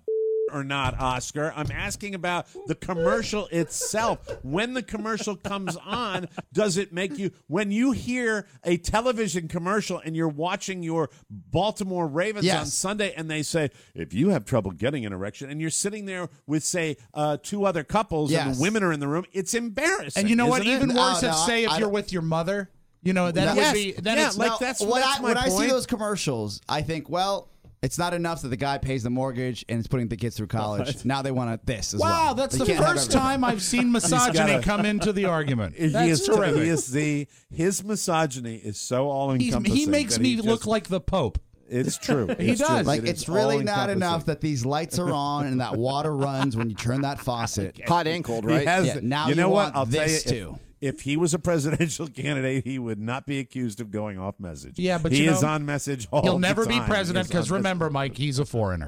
or not, Oscar. I'm asking about the commercial itself. When the commercial comes on, does it make you, when you hear a television commercial and you're watching your Baltimore Ravens Yes. on Sunday and they say, if you have trouble getting an erection, and you're sitting there with, say, uh, two other couples and Yes. the women are in the room, it's embarrassing. And you know what? isn't it? Even No, worse, no, if say if I you're don't- with your mother, you know, that Yes. would be. Then Yeah, it's like not- that's, when that's I, my when I see point. those commercials, I think, well, it's not enough that the guy pays the mortgage and is putting the kids through college. Right. Now they want this as well. Wow, that's You the can't have first everything. time I've seen misogyny gotta- come into the argument. He That's is, terrific. he is the his misogyny is so all He's- encompassing. he makes me look like the Pope. It's true. He It's true. does. Like It is it's really not all-encompassing. enough that these lights are on and that water runs when you turn that faucet. Hot and cold, He right? has Yeah, the- now you you know want what? I'll this tell you, too. If, if he was a presidential candidate, he would not be accused of going off message. Yeah, but he you is know, on message all He'll the never be time. president He is because on remember, Mike, he's a foreigner.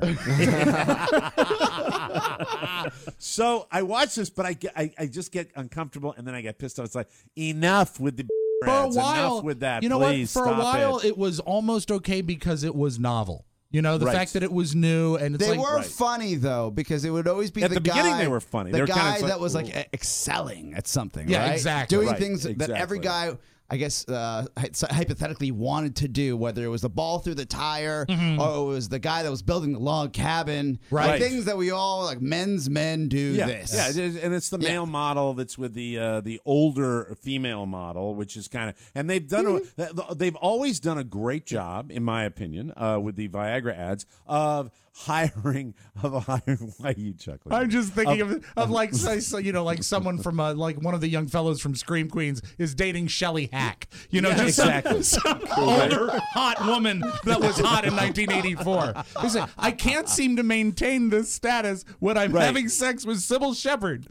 So I watch this, but I, get, I I just get uncomfortable, and then I get pissed off. It's like, enough with the For a ads. while, enough with that. you know Please what? For a stop while, it. it was almost okay because it was novel. You know, the Right. fact that it was new and it's They like were Right. funny though, because it would always be At the, the guy. beginning, they were funny. The They were guy kind of that was like like, e- excelling at something. Yeah, right? exactly. Doing Right, things that every exactly. guy, I guess, uh, hy- hypothetically wanted to do. Whether it was the ball through the tire, or it was the guy that was building the log cabin. Right. Like, things that we all like. Men's men do yeah, this. yeah, it is, and it's the Yeah. male model that's with the uh, the older female model, which is kind of, and they've done a, they've always done a great job, in my opinion, uh, with the Viagra ads of hiring of hiring. Why are you chuckling? I'm just thinking of, of like say, so, you know, like someone from uh, like one of the young fellows from Scream Queens is dating Shelley Hack. You know, Yeah, just exactly. some, some older hot woman that was hot in nineteen eighty-four. He said, I can't seem to maintain this status when I'm Right. having sex with Sybil Shepherd.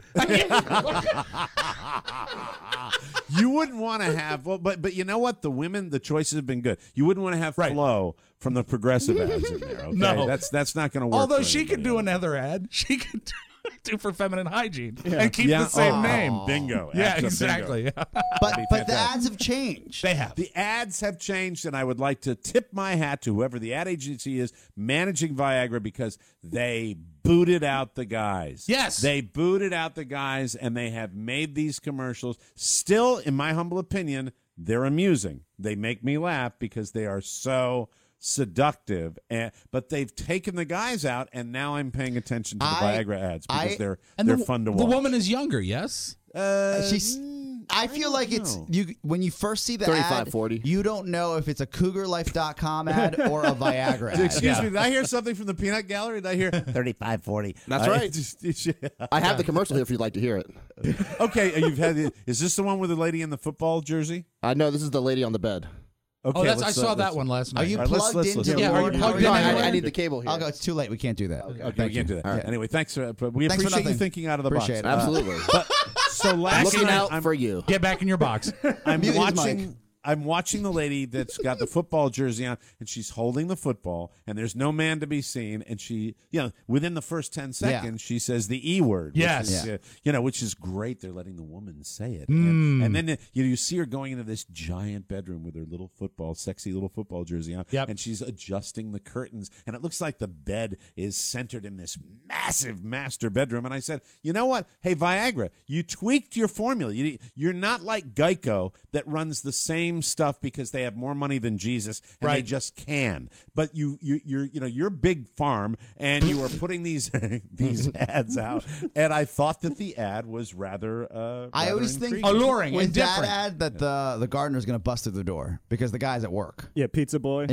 You wouldn't want to have, well, but but you know what? The women, the choices have been good. You wouldn't want to have Right. Flo from the Progressive ads in there. Okay? No. that's that's not going to work. Although for she could anybody do else. another ad. She could do, do for feminine hygiene and keep Yeah. the same Oh, name. Bingo. Yeah, Abso- exactly. bingo. But That'd be but the fantastic. ads have changed. They have. The ads have changed, and I would like to tip my hat to whoever the ad agency is managing Viagra, because they booted out the guys. Yes. They booted out the guys, and they have made these commercials. Still, in my humble opinion, they're amusing. They make me laugh because they are so seductive, and but they've taken the guys out, and now I'm paying attention to the I- Viagra ads because I- they're And they're the, fun to the watch. woman is younger, yes? uh, She's. I feel like it's know. you when you first see the thirty-five, ad, forty. you don't know if it's a cougar life dot com ad or a Viagra ad. Excuse Yeah. me, did I hear something from the peanut gallery? Did I hear thirty-five forty? That's I right. just- I have the commercial here if you'd like to hear it. Okay, you've had. the- Is this the one with the lady in the football jersey? I know this is the lady on the bed. Okay, Oh, that's, I let's, saw uh, that let's- one last night. Are you All right, let's- plugged let's into listen. the Yeah, are you board? plugged No, in I, anywhere? I need the cable here. I'll go. It's too late. We can't do that. Okay, Thank we can't you. do that. All right. Anyway, thanks. For, but we Thanks for appreciate you nothing. thinking out of the Appreciate box. it. Uh, Absolutely. but so last Looking night, out I'm, for you. Get back in your box. I'm Mute his watching. mic. I'm watching the lady that's got the football jersey on, and she's holding the football, and there's no man to be seen. And she, you know, within the first ten seconds, she says the E word. which Yes. is, Yeah. uh, you know, which is great. They're letting the woman say it, Mm. and, and then uh, you know, you see her going into this giant bedroom with her little football, sexy little football jersey on, Yep. and she's adjusting the curtains, and it looks like the bed is centered in this massive master bedroom. And I said, you know what? Hey, Viagra, you tweaked your formula. You, you're not like Geico that runs the same stuff because they have more money than Jesus and they Right. just can. But you, you, you're, you know, you're Big Farm, and you are putting these these ads out. And I thought that the ad was rather. Uh, I rather always think intriguing. Alluring with and that different. ad that the the gardener's going to bust through the door because the guy's at work. Yeah, Pizza Boy.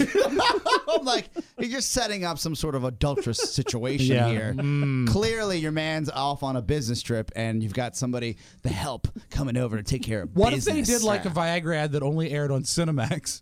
I'm like, you're setting up some sort of adulterous situation Yeah. here. Clearly, your man's off on a business trip, and you've got somebody, the help, coming over to take care of What business. if they did like a Viagra ad that only aired on Cinemax?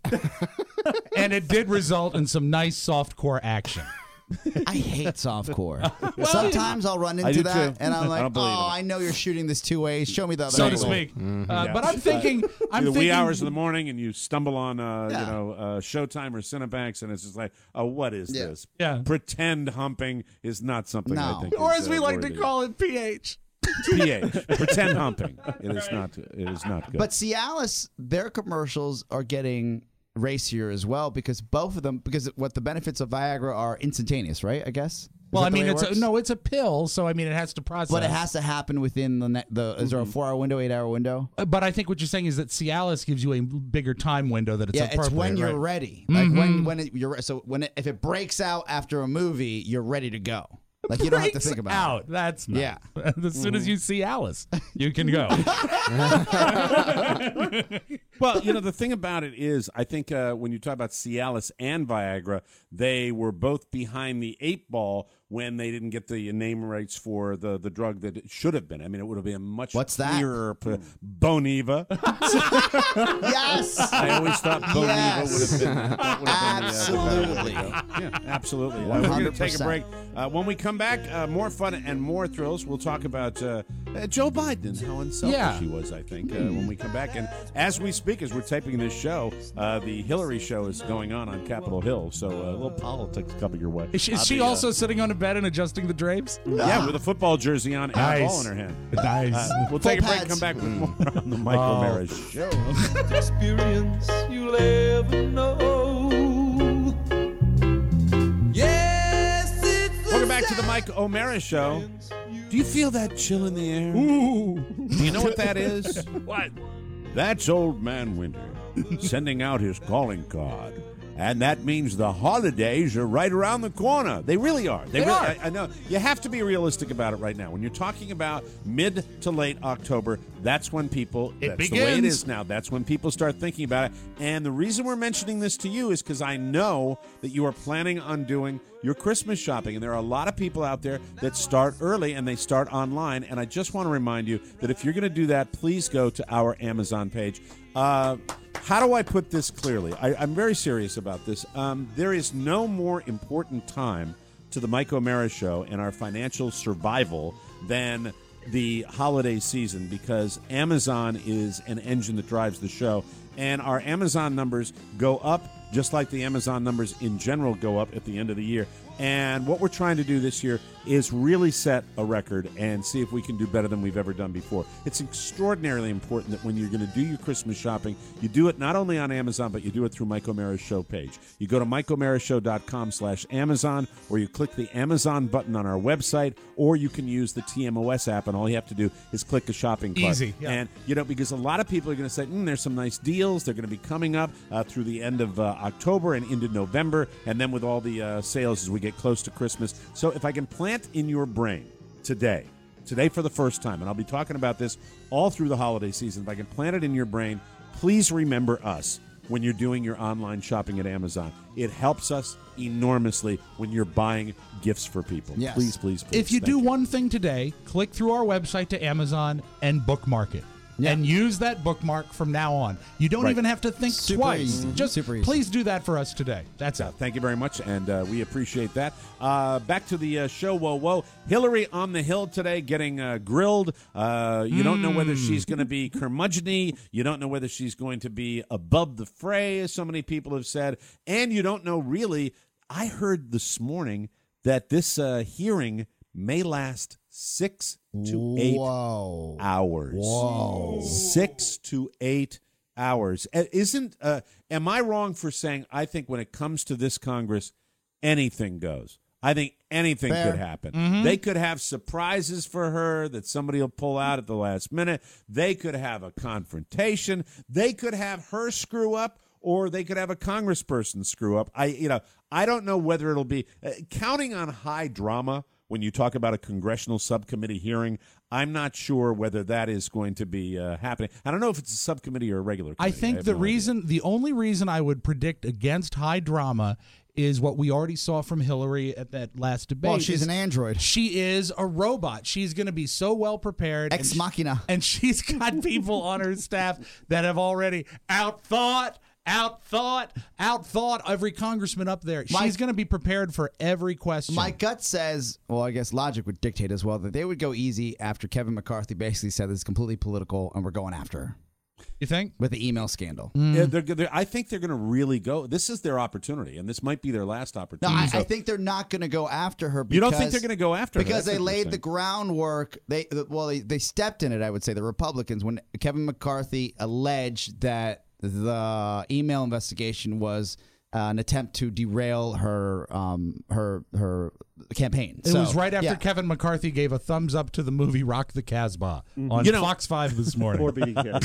And it did result in some nice softcore action. I hate softcore. Sometimes I'll run I into do that, too. and I'm I like, don't believe oh, it. I know you're shooting this two ways. Show me the other So to angle." speak. Mm-hmm. Uh, But I'm thinking, I'm the thinking, wee hours of the morning, and you stumble on, uh, Yeah. you know, uh, Showtime or Cinemax, and it's just like, oh, what is Yeah. this? Yeah. Pretend humping is not something No. I think. or is, as we uh, like to worthy. call it, P H. P H. Pretend humping. It is not. It is not good. But Cialis, their commercials are getting racier as well because both of them, because what the benefits of Viagra are instantaneous, right? I guess. Well, I that the mean, way it it's a, works? no, it's a pill, so I mean, it has to process. But it has to happen within the ne- the. Is there a four hour window, eight hour window? Uh, But I think what you're saying is that Cialis gives you a bigger time window that it's yeah, it's appropriate. when you're right? ready. Like Mhm. when when it, you're so when it, if it breaks out after a movie, you're ready to go. Like you don't have to Breaks think about out. it. That's nice. Yeah. As soon as you see Alice, you can go. Well, you know, the thing about it is, I think uh, when you talk about Cialis and Viagra, they were both behind the eight ball when they didn't get the name rights for the, the drug that it should have been. I mean, it would have been much What's that? clearer. P- Boniva. Yes. I always thought Boniva Yes. would have been that. That would have Absolutely. been the, uh, the yeah, absolutely. Uh, one we're going hundred to take a percent. break. Uh, when we come back, uh, more fun and more thrills. We'll talk about uh, uh, Joe Biden and how unselfish Yeah. he was, I think, uh, when we come back. And as we speak, as we're taping this show, uh, the Hillary show is going on on Capitol Hill. So uh, a little politics coming your way. Is she, is I'll she be, uh, also sitting on a bed and adjusting the drapes? yeah, with a football jersey on and a Nice. ball in her hand. Nice. Uh, we'll take a Full break and come pads. back with more on the Michael Oh. Mara Show. Experience you'll ever know. Yes, it's Welcome back to the Mike O'Mara Show. Do you feel that chill in the air? Ooh. Do you know what that is? What? That's Old Man Winter sending out his calling card. And that means the holidays are right around the corner. They really are. They, They really, are. I, I know. You have to be realistic about it right now. When you're talking about mid to late October, that's when people, It that's the way it begins. is now. That's when people start thinking about it. And the reason we're mentioning this to you is because I know that you are planning on doing your Christmas shopping. And there are a lot of people out there that start early and they start online. And I just want to remind you that if you're going to do that, please go to our Amazon page. Uh, how do I put this clearly? I, I'm very serious about this. Um, there is no more important time to the Mike O'Mara Show and our financial survival than the holiday season, because Amazon is an engine that drives the show. And our Amazon numbers go up just like the Amazon numbers in general go up at the end of the year. And what we're trying to do this year is really set a record and see if we can do better than we've ever done before. It's extraordinarily important that when you're going to do your Christmas shopping, you do it not only on Amazon, but you do it through Mike O'Mara's show page. You go to mike o'mara show dot com slash Amazon, or you click the Amazon button on our website, or you can use the T M O S app, and all you have to do is click a shopping cart. Easy, yeah. And, you know, because a lot of people are going to say, mm, there's some nice deals. They're going to be coming up uh, through the end of uh, October and into November, and then with all the uh, sales as we get close to Christmas. So if I can plant in your brain today, today for the first time, and I'll be talking about this all through the holiday season, if I can plant it in your brain, please remember us when you're doing your online shopping at Amazon. It helps us enormously when you're buying gifts for people. Yes. Please, please, please. If you Thank do one thing today, click through our website to Amazon and bookmark it. Yeah. And use that bookmark from now on. You don't Right. even have to think Super twice. easy. Just Super easy. please do that for us today. That's it. Thank you very much, and uh, we appreciate that. Uh, back to the uh, show. Whoa, whoa. Hillary on the Hill today getting uh, grilled. Uh, you don't know whether she's going to be curmudgeon-y. You don't know whether she's going to be above the fray, as so many people have said. And you don't know really. I heard this morning that this uh, hearing may last six to eight Whoa. hours. Whoa. Six to eight hours. Uh, Isn't, uh, am I wrong for saying I think when it comes to this Congress, anything goes? I think anything Fair. could happen. They could have surprises for her that somebody will pull out at the last minute. They could have a confrontation. They could have her screw up, or they could have a congressperson screw up. I, you know, I don't know whether it'll be uh, counting on high drama. When you talk about a congressional subcommittee hearing, I'm not sure whether that is going to be uh, happening. I don't know if it's a subcommittee or a regular I committee. think have the no idea. reason, the only reason I would predict against high drama is what we already saw from Hillary at that last debate. Well, she's is an android. She is a robot. She's going to be so well prepared. Ex and she- machina. And she's got people on her staff that have already outthought, outthought, outthought every congressman up there. My- She's going to be prepared for every question. My gut says, well, I guess logic would dictate as well, that they would go easy after Kevin McCarthy basically said this is completely political and we're going after her. You think? With the email scandal. Yeah, they're, they're, I think they're going to really go. This is their opportunity, and this might be their last No, opportunity. I, So- I think they're not going to go after her. Because, You don't think they're going to go after her? Because That's they laid the interesting. groundwork. They well, they, they stepped in it. I would say the Republicans when Kevin McCarthy alleged that the email investigation was uh, an attempt to derail her um, her her campaign. It So, was right after yeah. Kevin McCarthy gave a thumbs up to the movie Rock the Casbah Mhm. on You know- Fox five this morning. Or B D K.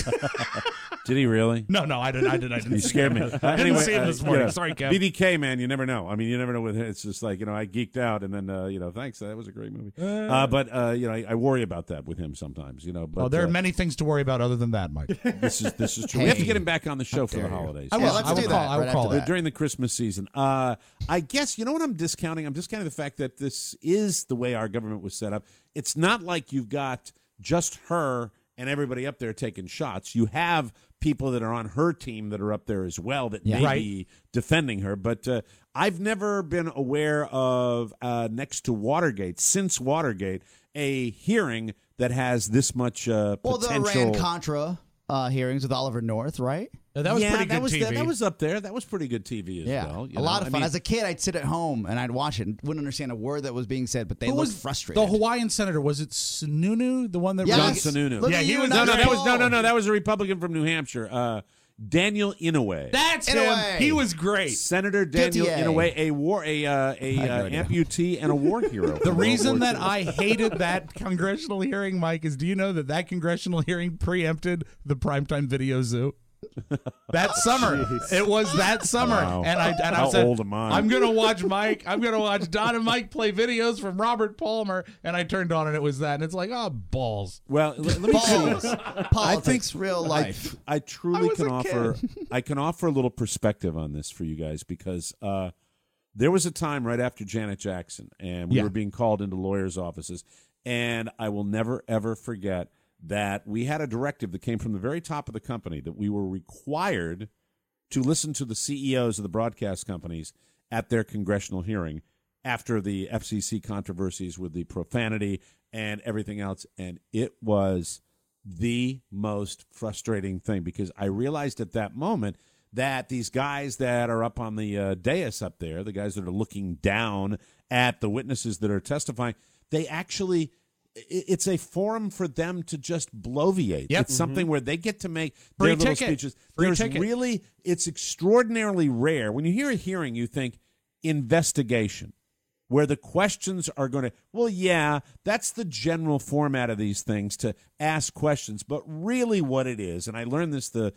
Did he really? No, no, I didn't. I didn't. I didn't You scared me. I Uh, didn't anyway, see him uh, this morning. yeah. Sorry, Kev. B D K, man, you never know. I mean, you never know with him. It's just like, you know, I geeked out, and then, uh, you know, thanks. That was a great movie. Uh, but, uh, you know, I, I worry about that with him sometimes, you know. But, Well, there are uh, many things to worry about other than that, Mike. This is this is true. We have to get him back on the show for the holidays. I will. Yeah, let's I will do call. that I will right call after it. that. During the Christmas season. Uh, I guess, you know what I'm discounting? I'm discounting the fact that this is the way our government was set up. It's not like you've got just her and everybody up there taking shots. You have people that are on her team that are up there as well that Yeah. may Right. be defending her. But uh, I've never been aware of, uh, next to Watergate, since Watergate, a hearing that has this much uh, Well, the potential. Iran-Contra uh, hearings with Oliver North, right? Yeah, that was yeah, pretty that good was, T V. That, that was up there. That was pretty good T V as Yeah, well. you a lot know? of I fun. mean- As a kid, I'd sit at home and I'd watch it and wouldn't understand a word that was being said, but they Who looked was frustrated. the Hawaiian senator? Was it Sununu, the one that Yeah, John runs- Sununu. Look Yeah, at he you was. and No, no, That's that was no, Paul. no, no. That was a Republican from New Hampshire, uh, Daniel Inouye. That's Inouye. him. He was great. Senator Daniel Guilty. Inouye, a war, a uh, a I have no uh, idea. amputee and a war hero. The reason that I hated that congressional hearing, Mike, is do you know that that congressional hearing preempted the primetime video zoo? That summer, it was that summer, Wow. and I and I How said, old am I? I'm gonna watch Mike. I'm gonna watch Don and Mike play videos from Robert Palmer, and I turned on and it was that, and it's like, oh balls. Well, let, let me tell you Balls. this. Politics, real life. I, I truly I was can a offer. I can offer a little perspective on this for you guys because uh, there was a time right after Janet Jackson, and we Yeah. were being called into lawyers' offices, and I will never ever forget that we had a directive that came from the very top of the company that we were required to listen to the C E Os of the broadcast companies at their congressional hearing after the F C C controversies with the profanity and everything else. And it was the most frustrating thing because I realized at that moment that these guys that are up on the uh, dais up there, the guys that are looking down at the witnesses that are testifying, they actually – it's a forum for them to just bloviate. Yep. It's something where they get to make Free their little ticket. speeches. Free There's ticket. really, it's extraordinarily rare. When you hear a hearing, you think investigation, where the questions are going to, well, yeah, that's the general format of these things, to ask questions. But really what it is, and I learned this, the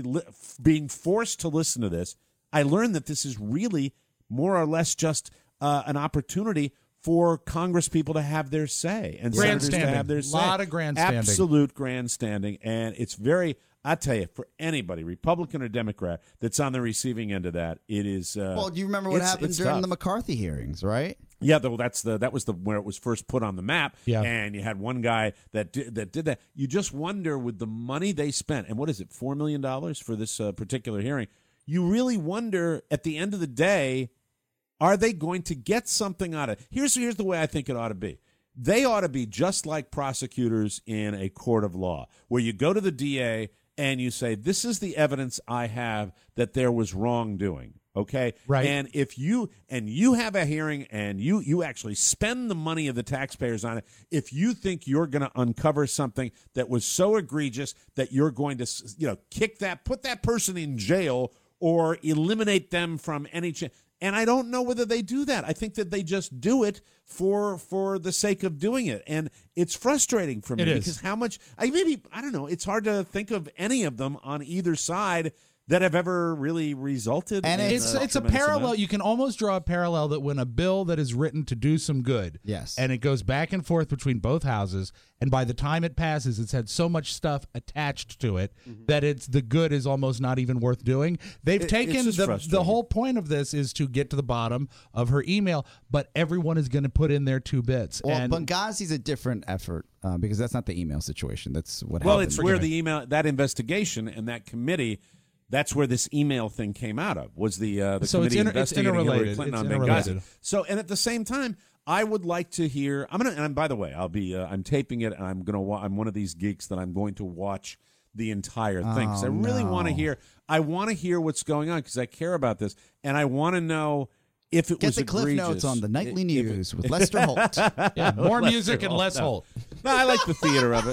being forced to listen to this, I learned that this is really more or less just uh, an opportunity for Congress people to have their say and senators to Grandstanding. have their say. Lot of grandstanding. Absolute grandstanding. And it's very, I tell you, for anybody, Republican or Democrat, that's on the receiving end of that, it is. Uh, Well, do you remember what it's- happened it's during tough. the McCarthy hearings, right? Yeah, though that's the that was the where it was first put on the map. Yeah. And you had one guy that did, that did that. You just wonder with the money they spent, and what is it, four million dollars for this uh, particular hearing? You really wonder at the end of the day, are they going to get something out of it? Here's here's the way I think it ought to be. They ought to be just like prosecutors in a court of law, where you go to the D A and you say, "This is the evidence I have that there was wrongdoing." Okay, Right. And if you and you have a hearing and you you actually spend the money of the taxpayers on it, if you think you're going to uncover something that was so egregious that you're going to, you know, kick that, put that person in jail or eliminate them from any chance. And I don't know whether they do that. I think that they just do it for for the sake of doing it. And it's frustrating for me It is. because how much I maybe I don't know, it's hard to think of any of them on either side that have ever really resulted And in It's a it's a tremendous parallel. amount. You can almost draw a parallel that when a bill that is written to do some good, Yes. and it goes back and forth between both houses, and by the time it passes, it's had so much stuff attached to it that it's the good is almost not even worth doing. They've It- taken it's just the frustrating. the whole point of this is to get to the bottom of her email, but everyone is going to put in their two bits. Well, and Benghazi's a different effort uh, because that's not the email situation. That's what Well, happened. it's where the email, that investigation and that committee, that's where this email thing came out of, was the uh, the So it's committee inter- it's investigating Hillary interrelated. Clinton It's on interrelated. Benghazi. So, and at the same time, I would like to hear. I'm gonna, and by the way, I'll be. Uh, I'm taping it, and I'm gonna. Wa- I'm one of these geeks that I'm going to watch the entire thing because Oh, I really want to no. hear. I want to hear what's going on because I care about this, and I want to know if it Get was the cliff egregious. notes on the nightly If it- news with Lester Holt. yeah, more Lester music and Holt, less no. Holt. No, I like the theater of it.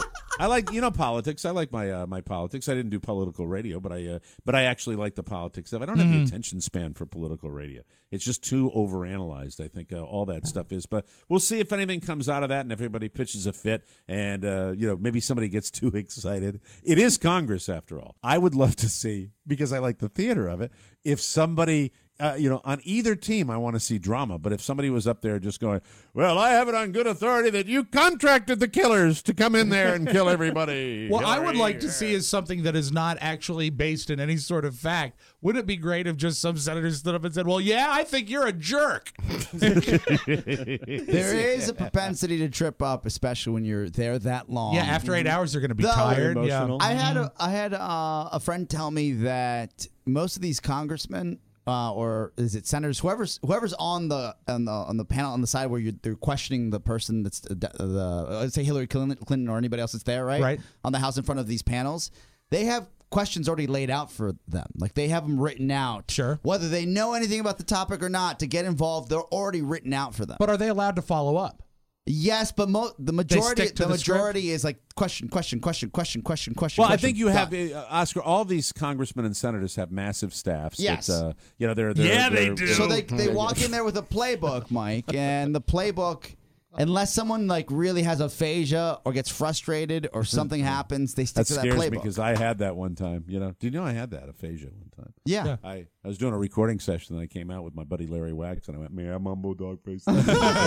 I like, you know, politics. I like my uh, my politics. I didn't do political radio, but I uh, but I actually like the politics stuff. I don't have Mm. the attention span for political radio. It's just too overanalyzed, I think, uh, all that stuff is. But we'll see if anything comes out of that and if everybody pitches a fit and, uh, you know, maybe somebody gets too excited. It is Congress, after all. I would love to see, because I like the theater of it, if somebody... Uh, you know, on either team, I want to see drama. But if somebody was up there just going, well, I have it on good authority that you contracted the killers to come in there and kill everybody. What I would Hillary. like to see is something that is not actually based in any sort of fact. Wouldn't it be great if just some senators stood up and said, well, yeah, I think you're a jerk. There is a propensity to trip up, especially when you're there that long. Yeah, after eight hours, they're going to be Though, tired. Yeah. I had a, I had uh, a friend tell me that most of these congressmen uh, or is it senators, whoever's whoever's on the on the on the panel on the side where you're they're questioning the person that's the, the let's say Hillary Clinton or anybody else that's there, right? Right. On the House in front of these panels, they have questions already laid out for them. Like they have them written out. Sure. Whether they know anything about the topic or not, to get involved, they're already written out for them. But are they allowed to follow up? Yes, but mo- the majority stick to the, the majority is like question, question, question, question, question, question. Well, I question, think you done. have, uh, Oscar, all these congressmen and senators have massive staffs. Yes. That, uh, you know, they're, they're, Yeah, they they're- do. So they they walk in there with a playbook, Mike, and the playbook, unless someone like really has aphasia or gets frustrated or something happens, they stick That to that scares me playbook. because I had that one time. You know, did you know I had that aphasia one time? Yeah. Yeah. I, I was doing a recording session and I came out with my buddy Larry Wax and I went, "Man, mumbo dog face," because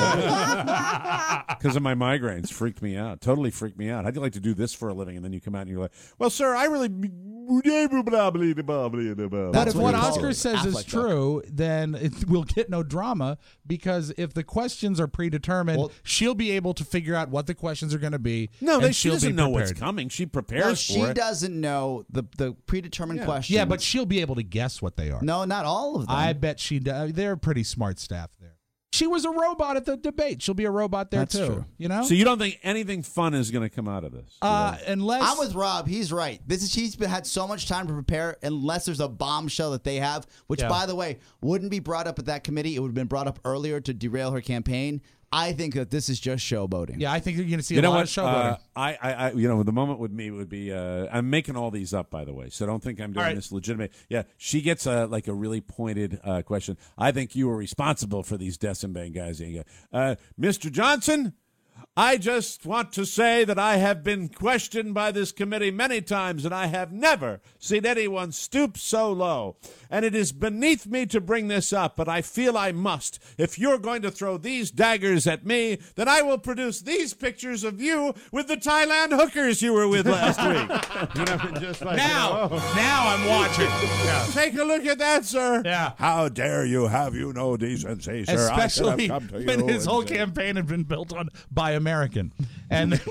of my migraines. Freaked me out. Totally freaked me out. How'd you like to do this for a living? And then you come out and you're like, "Well, sir, I really." But That's if what what he calls Oscar it. says is Affleck true, then it, we'll get no drama because if the questions are predetermined, Well- she'll be able to figure out what the questions are going to be. No, and they, she she'll doesn't be know what's prepared. coming. She prepares No, for she it. doesn't know the the predetermined Yeah. questions. Yeah, but she'll be able to guess what they are. no, not all of them. I bet she does. They're a pretty smart staff there. She was a robot at the debate. She'll be a robot there That's too. true. You know? So you don't think anything fun is going to come out of this? uh, unless I'm with Rob. He's right. This is she's been, had so much time to prepare. Unless there's a bombshell that they have, which Yeah. by the way wouldn't be brought up at that committee. It would have been brought up earlier to derail her campaign. I think that this is just showboating. yeah, I think you're going to see You a know lot what? of showboating. Uh, I, I, I, you know, the moment with me would be, uh, I'm making all these up, by the way, so don't think I'm doing All right. this legitimate. Yeah, she gets a like a really pointed uh, question. I think you were responsible for these deaths in Benghazi. Uh, Mister Johnson, I just want to say that I have been questioned by this committee many times, and I have never seen anyone stoop so low. And it is beneath me to bring this up, but I feel I must. If you're going to throw these daggers at me, then I will produce these pictures of you with the Thailand hookers you were with last week. You know, just like, now, oh. now I'm watching. Yeah. Take a look at that, sir. Yeah. How dare you have you no decency, sir? I should have Especially come to when you his and whole said- campaign had been built on Buy American. And That's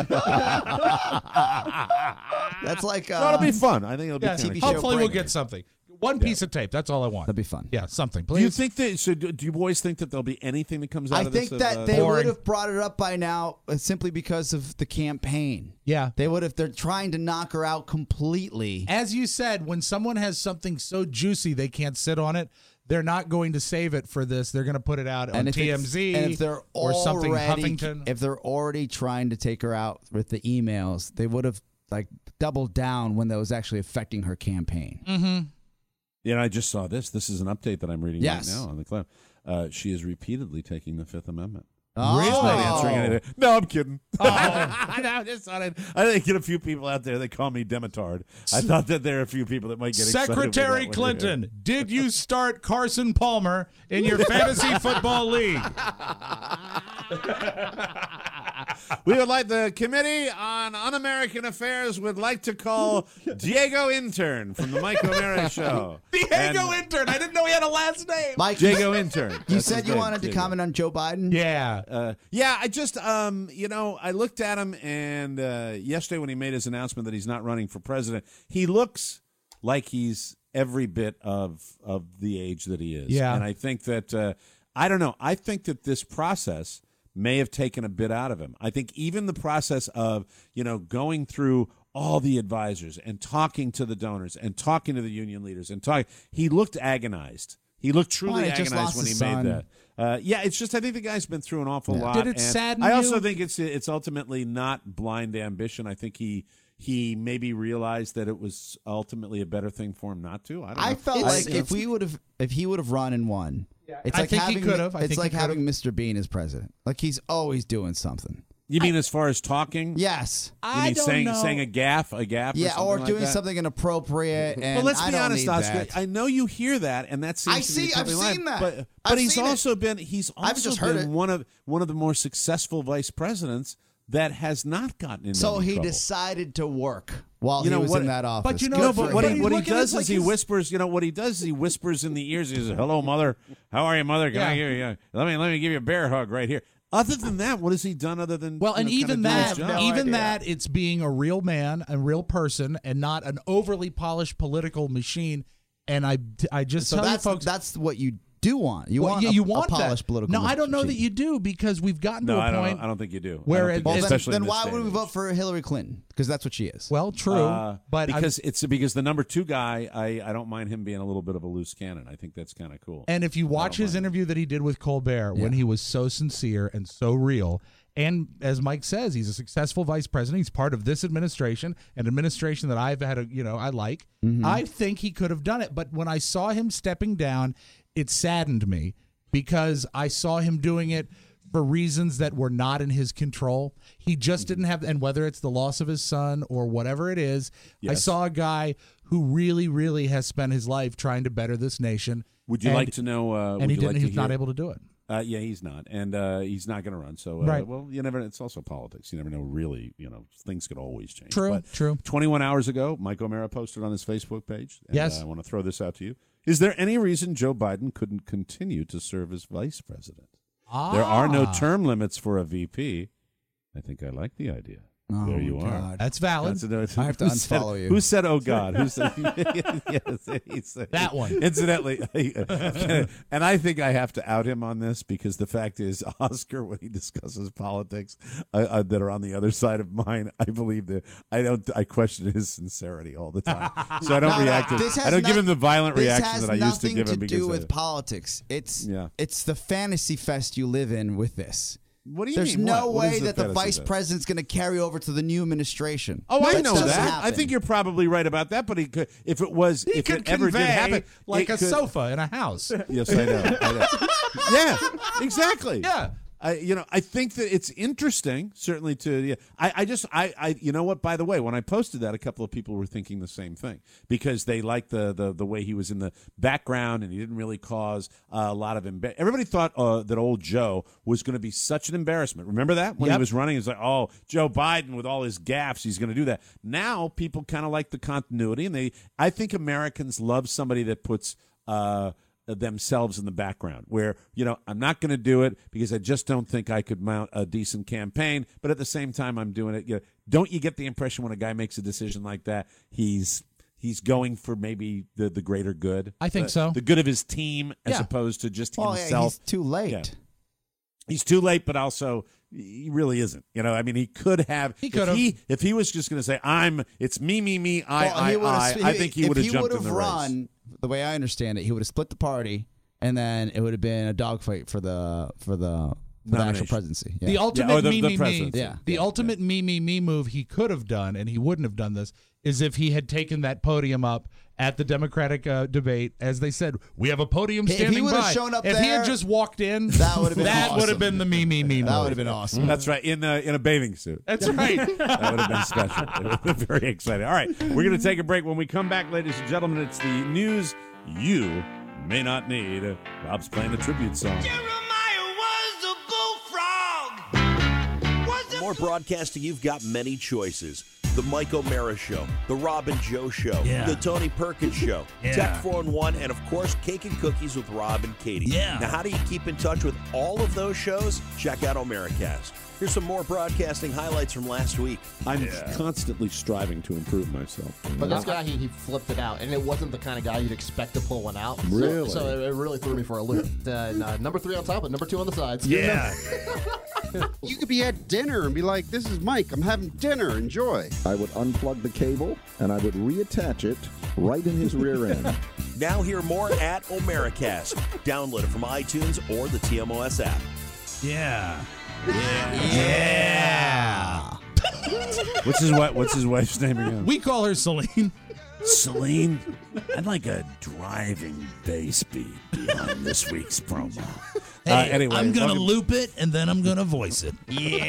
like uh, So it'll be fun. I think it'll be yeah, kinda T V cool. show hopefully we'll break. get something. One piece of tape. That's all I want. That'd be fun. Yeah, something, Do you please. think that? So, do, do you boys think that there'll be anything that comes out I of this? think of, that uh, they boring. would have brought it up by now uh, simply because of the campaign. Yeah. They would have. They're trying to knock her out completely. As you said, when someone has something so juicy they can't sit on it, they're not going to save it for this. They're going to put it out on And if T M it's- Z and if they're or something already, Huffington. if they're already trying to take her out with the emails, they would have like doubled down when that was actually affecting her campaign. Mm-hmm. You know, I just saw this. This is an update that I'm reading Yes. right now on the club. Uh, she is repeatedly taking the Fifth Amendment. Oh. She's not answering anything. No, I'm kidding. Oh. I know, I just thought I'd, I think get a few people out there that call me Demitard. I thought that there are a few people that might get excited with Secretary that one. Clinton, did you start Carson Palmer in your fantasy football league? We would like the Committee on Un-American Affairs would like to call Diego Intern from the Mike O'Mara Show. Diego And- Intern. I didn't know he had a last name. Mike, Diego Intern. you That's said his you name, wanted to Diego. comment on Joe Biden. Yeah. Uh, yeah, I just, um, you know, I looked at him, and uh, yesterday when he made his announcement that he's not running for president, he looks like he's every bit of of the age that he is. Yeah. And I think that, uh, I don't know, I think that this process may have taken a bit out of him. I think even the process of, you know, going through all the advisors and talking to the donors and talking to the union leaders and talking, he looked agonized. He looked truly Well, he just agonized lost when he his made son. that. Uh, yeah, it's just I think the guy's been through an awful Yeah. lot. Did it and sadden I also you? think it's it's ultimately not blind ambition. I think he he maybe realized that it was ultimately a better thing for him not to. I don't know. I felt It's- like if we would have, if he would have run and won, it's I like think he having, could've. I it's think he like having could've. Mister Bean as president. Like he's always doing something. You mean as far as talking? Yes. You I mean don't saying know. saying a gaff, a gaff, Yeah, or, or something doing like that? something inappropriate. And Well, let's I be don't honest, need Oscar. that. I know you hear that, and that seems I to be see- I've totally lying, seen that. But, but I've he's seen it. also been he's I've also just heard been it. one of one of the more successful vice presidents that has not gotten into So any he trouble. decided to work while You know he was what- in that office. But you know, No, Good but for what him. he, what he Look at does it like is he his- whispers. You know what he does? Is he whispers in the ears. He says, "Hello, mother. How are you, mother? Can I Yeah. give you? Let me let me give you a bear hug right here." Other than that, what has he done other than Well, you and know, kinda even do his that, job? even idea. that, it's being a real man, a real person, and not an overly polished political machine. And I, I just So tell that's you, folks, that's what you do want. You well, want yeah, a, you a want polished that. political. No, I don't know that machine. you do because we've gotten No, to a I don't. point. I don't think you do. where I don't it- think Well, you- then, especially then in this why day would and we age. vote for Hillary Clinton? Because that's what she is. Well, true, Uh, but I- because it's because the number two guy, I, I don't mind him being a little bit of a loose cannon. I think that's kind of cool. And if you watch his interview that he did with Colbert when Yeah. he was so sincere and so real, and as Mike says, he's a successful vice president. He's part of this administration, an administration that I've had, a, you know, I like. Mm-hmm. I think he could have done it. But when I saw him stepping down, it saddened me because I saw him doing it for reasons that were not in his control. He just didn't have, and whether it's the loss of his son or whatever it is, I Yes. saw a guy who really, really has spent his life trying to better this nation. Would you And- like to know? Uh, would and he you didn't. like to he's not hear- able to do it. Uh, yeah, he's not, and uh, he's not going to run. So, uh, Right. well, you never. It's also politics. You never know. Really, you know, things could always change. True, But true. twenty-one hours ago, Mike O'Mara posted on his Facebook page. And, Yes. uh, I want to throw this out to you. Is there any reason Joe Biden couldn't continue to serve as vice president? There are no Ah. term limits for a V P. I think I like the idea. Oh, there you my are. God. That's valid. That's- I have to who said- unfollow you. Who said, "Oh God"? Who said? yes, he said- That one. Incidentally, and I think I have to out him on this because the fact is, Oscar, when he discusses politics uh, uh, that are on the other side of mine, I believe that I don't. I question his sincerity all the time, so I don't No, no, react. To, this has I don't give noth- him the violent this reaction has that I used to nothing give him to because do I- with politics. It's Yeah. it's the fantasy fest you live in with this. What do you There's mean? no What? What way is the that the fantasy vice fest? president's going to carry over to the new administration. Oh, I That know doesn't that. I happen. think you're probably right about that. But he could, if it was, He if could it ever did convey happen, like it a could- sofa in a house. Yes, I know. I know. Yeah, exactly. Yeah. I, you know, I think that it's interesting, certainly to. Yeah, I, I just, I, I, you know what? By the way, when I posted that, a couple of people were thinking the same thing because they liked the the, the way he was in the background and he didn't really cause uh, a lot of embar- Everybody thought uh, that old Joe was going to be such an embarrassment. Remember that when Yep. he was running, it's like, oh, Joe Biden with all his gaffes, he's going to do that. Now people kind of like the continuity, and they. I think Americans love somebody that puts. Uh, themselves in the background where, you know, I'm not going to do it because I just don't think I could mount a decent campaign, but at the same time I'm doing it. You know, don't you get the impression when a guy makes a decision like that, he's he's going for maybe the, the greater good? I think the, so. The good of his team as Yeah. opposed to just Well, yeah, himself. he's too late. Yeah. He's too late, but also he really isn't. You know, I mean, he could have. He if could have. he if he was just going to say, "I'm," it's me, me, me, I, Well, I, he would've I. sp- I think he if would have jumped in would've the race. run, the way I understand it, he would have split the party, and then it would have been a dogfight for the for the, for the actual Nomination. presidency. Yeah. The ultimate or the- me, the me, me. presidency. Yeah. The ultimate me, me, me move he could have done, and he wouldn't have done this, is if he had taken that podium up at the Democratic uh, debate, as they said, we have a podium If he standing would've by. shown up if he had there, just walked in, that would've been that would awesome. have been the me, me, me move. That would have been awesome. That's right, in a, in a bathing suit. That's right. That would have been special. It would have been very exciting. All right, we're going to take a break. When we come back, ladies and gentlemen, it's the news you may not need. Rob's playing a tribute song. More broadcasting, you've got many choices. The Mike O'Mara Show, The Rob and Joe Show, Yeah. The Tony Perkins Show, Yeah. Tech four and one, and of course, Cake and Cookies with Rob and Katie. Yeah. Now, how do you keep in touch with all of those shows? Check out OmaraCast. Here's some more broadcasting highlights from last week. I'm constantly striving to improve myself. But this guy, he, he flipped it out, and it wasn't the kind of guy you'd expect to pull one out. So- Really? So, it, it really threw me for a loop. Uh, and, uh, number three on top, and number two on the sides. Yeah. You could be at dinner and be like, "This is Mike. I'm having dinner. Enjoy." I would unplug the cable and I would reattach it right in his rear end. Now hear more at Omericast. Download it from iTunes or the T M O S app. Yeah. Yeah. What's his wife? What's his wife's name again? We call her Celine. Celine, I'd like a driving bass beat behind this week's promo. Hey, uh, anyway, I'm going to welcome- loop it, and then I'm going to voice it.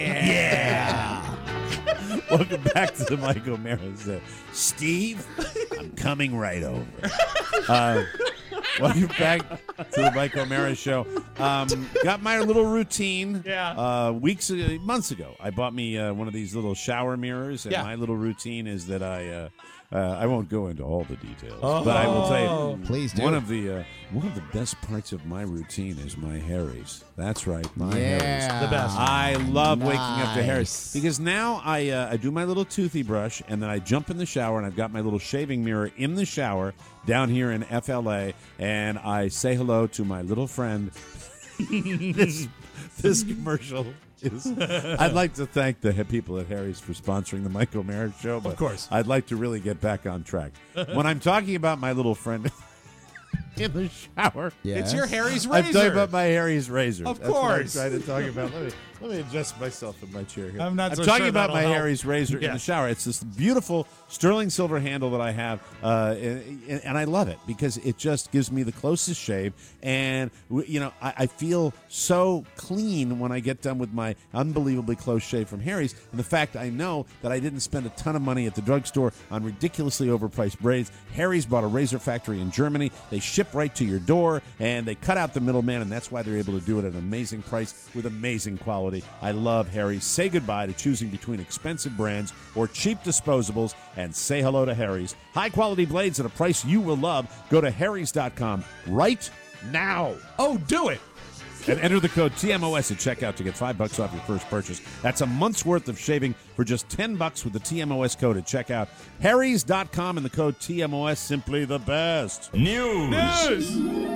Yeah. Welcome back to the Mike O'Mara Show. Steve, I'm coming right over. Uh, welcome back to the Mike O'Mara Show. Um, got my little routine. Yeah. Uh, weeks, ago, months ago, I bought me uh, one of these little shower mirrors, and Yeah. my little routine is that I. Uh, Uh, I won't go into all the details, Oh. but I will tell you, Please do. one of the uh, one of the best parts of my routine is my Harry's. That's right, my Yeah. Harry's. The best. I love waking up to Harry's Nice. because now I uh, I do my little toothy brush and then I jump in the shower and I've got my little shaving mirror in the shower down here in F L A and I say hello to my little friend. this this commercial. Is, I'd like to thank the people at Harry's for sponsoring the Mike O'Mara Show. But Of course. I'd like to really get back on track. When I'm talking about my little friend in the shower, Yeah. It's your Harry's I'm razor. talking about my Harry's razor. Of That's what I'm course. trying to talk about. Let me let me adjust myself in my chair here. I'm not I'm so talking sure about that'll my help. Harry's razor in the Yes. shower. It's this beautiful sterling silver handle that I have, uh, and, and I love it because it just gives me the closest shave. And w- you know, I, I feel so clean when I get done with my unbelievably close shave from Harry's. And the fact I know that I didn't spend a ton of money at the drugstore on ridiculously overpriced braids. Harry's bought a razor factory in Germany. They ship right to your door, and they cut out the middleman, and that's why they're able to do it at an amazing price with amazing quality. I love Harry's. Say goodbye to choosing between expensive brands or cheap disposables, and say hello to Harry's. High-quality blades at a price you will love. Go to harrys dot com right now. Oh, do it. And enter the code T M O S at checkout to get five bucks off your first purchase. That's a month's worth of shaving for just ten bucks with the T M O S code at checkout. harrys dot com and the code T M O S, simply the best. News. News.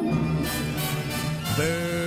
Boo.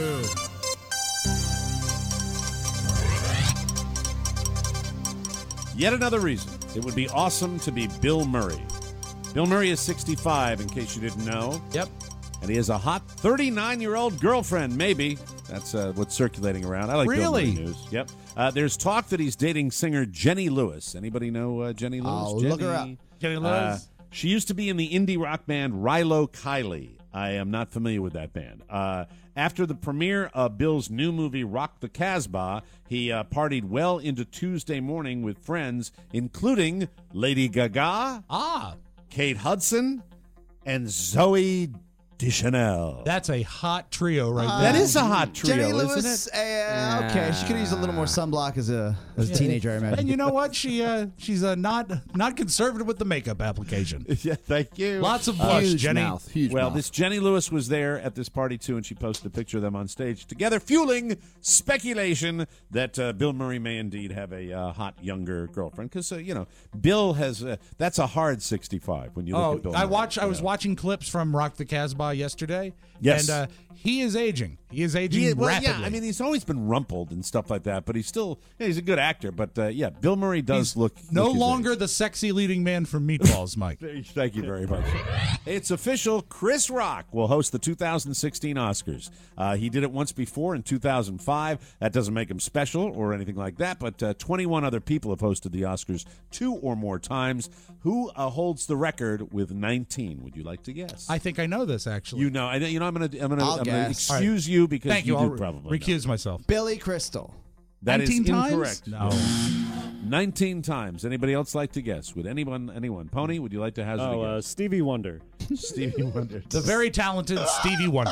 Yet another reason it would be awesome to be Bill Murray. Bill Murray is sixty-five, in case you didn't know. Yep. And he has a hot thirty-nine-year-old girlfriend, maybe. That's uh, what's circulating around. I like Bill Really? Murray news. Yep. Uh, there's talk that he's dating singer Jenny Lewis. Anybody know uh, Jenny Lewis? I'll Jenny? look her up. Jenny Uh, Lewis. she used to be in the indie rock band Rilo Kiley. I am not familiar with that band. Uh, after the premiere of Bill's new movie Rock the Casbah, he uh, partied well into Tuesday morning with friends, including Lady Gaga, Ah, Kate Hudson, and Zoe Deschanel. that's a hot trio right Uh, there. That is a hot trio, Jenny isn't Lewis, it? uh, okay, she could use a little more sunblock as a as a teenager, I imagine. And you know what? She uh, she's uh, not not conservative with the makeup application. Yeah, thank you. Lots of blush, Huge Jenny. mouth. Huge Well, mouth. this Jenny Lewis was there at this party too, and she posted a picture of them on stage together, fueling speculation that uh, Bill Murray may indeed have a uh, hot younger girlfriend. Because uh, you know, Bill has uh, that's a hard sixty-five when you look Oh, at Bill. I Murray. watched. I was Yeah. watching clips from Rock the Casbah yesterday. Yes. and uh, he is aging. He is aging He- well, rapidly. yeah, I mean, he's always been rumpled and stuff like that, but he's still yeah, he's a good actor. But uh, yeah, Bill Murray does He's look no look his longer age. the sexy leading man from Meatballs, Mike. Thank you very much. It's official. Chris Rock will host the two thousand sixteen Oscars. Uh, he did it once before in two thousand five. That doesn't make him special or anything like that, but uh, twenty-one other people have hosted the Oscars two or more times. Who uh, holds the record with nineteen? Would you like to guess? I think I know this actually. you know, I, you know, I'm going to, I'm going to, I'll I'm going to guess. excuse you because Thank you, you. do I'll re- probably recuse know. myself. Billy Crystal. That is nineteen times? incorrect. No. nineteen times. Anybody else like to guess? Would anyone? Anyone? Pony? Would you like to hazard Oh, a uh, guess? Stevie Wonder. Stevie Wonder. The very talented Stevie Wonder.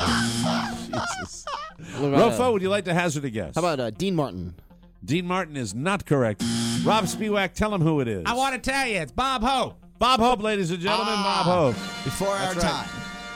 Jesus. What about, Rofo, uh, would you like to hazard a guess? How about uh, Dean Martin? Dean Martin is not correct. Rob Spiewak, tell him who it is. I want to tell you, it's Bob Hope. Bob Hope, ladies and gentlemen. Ah. Bob Hope. Before our That's right. time.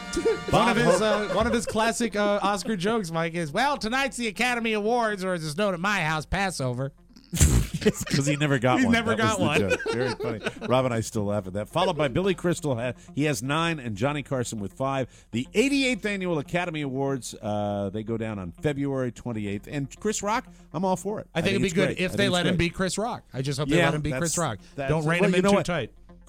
One of Bob his Hope. uh, one of his classic uh, Oscar jokes, Mike, is, "Well, tonight's the Academy Awards, or as it's known at my house, Passover." Because he never got He's one. never That was got the one. joke. Very funny. Rob and I still laugh at that. Followed by Billy Crystal. Ha- He has nine, and Johnny Carson with five. The eighty-eighth Annual Academy Awards, uh, they go down on February twenty-eighth. And Chris Rock, I'm all for it. I think, it'd be it's good great. if I they think let it's him great. be Chris Rock. I just hope they Yeah, let him be that's- Chris Rock. that's- Don't rein well, him you in know too what? tight.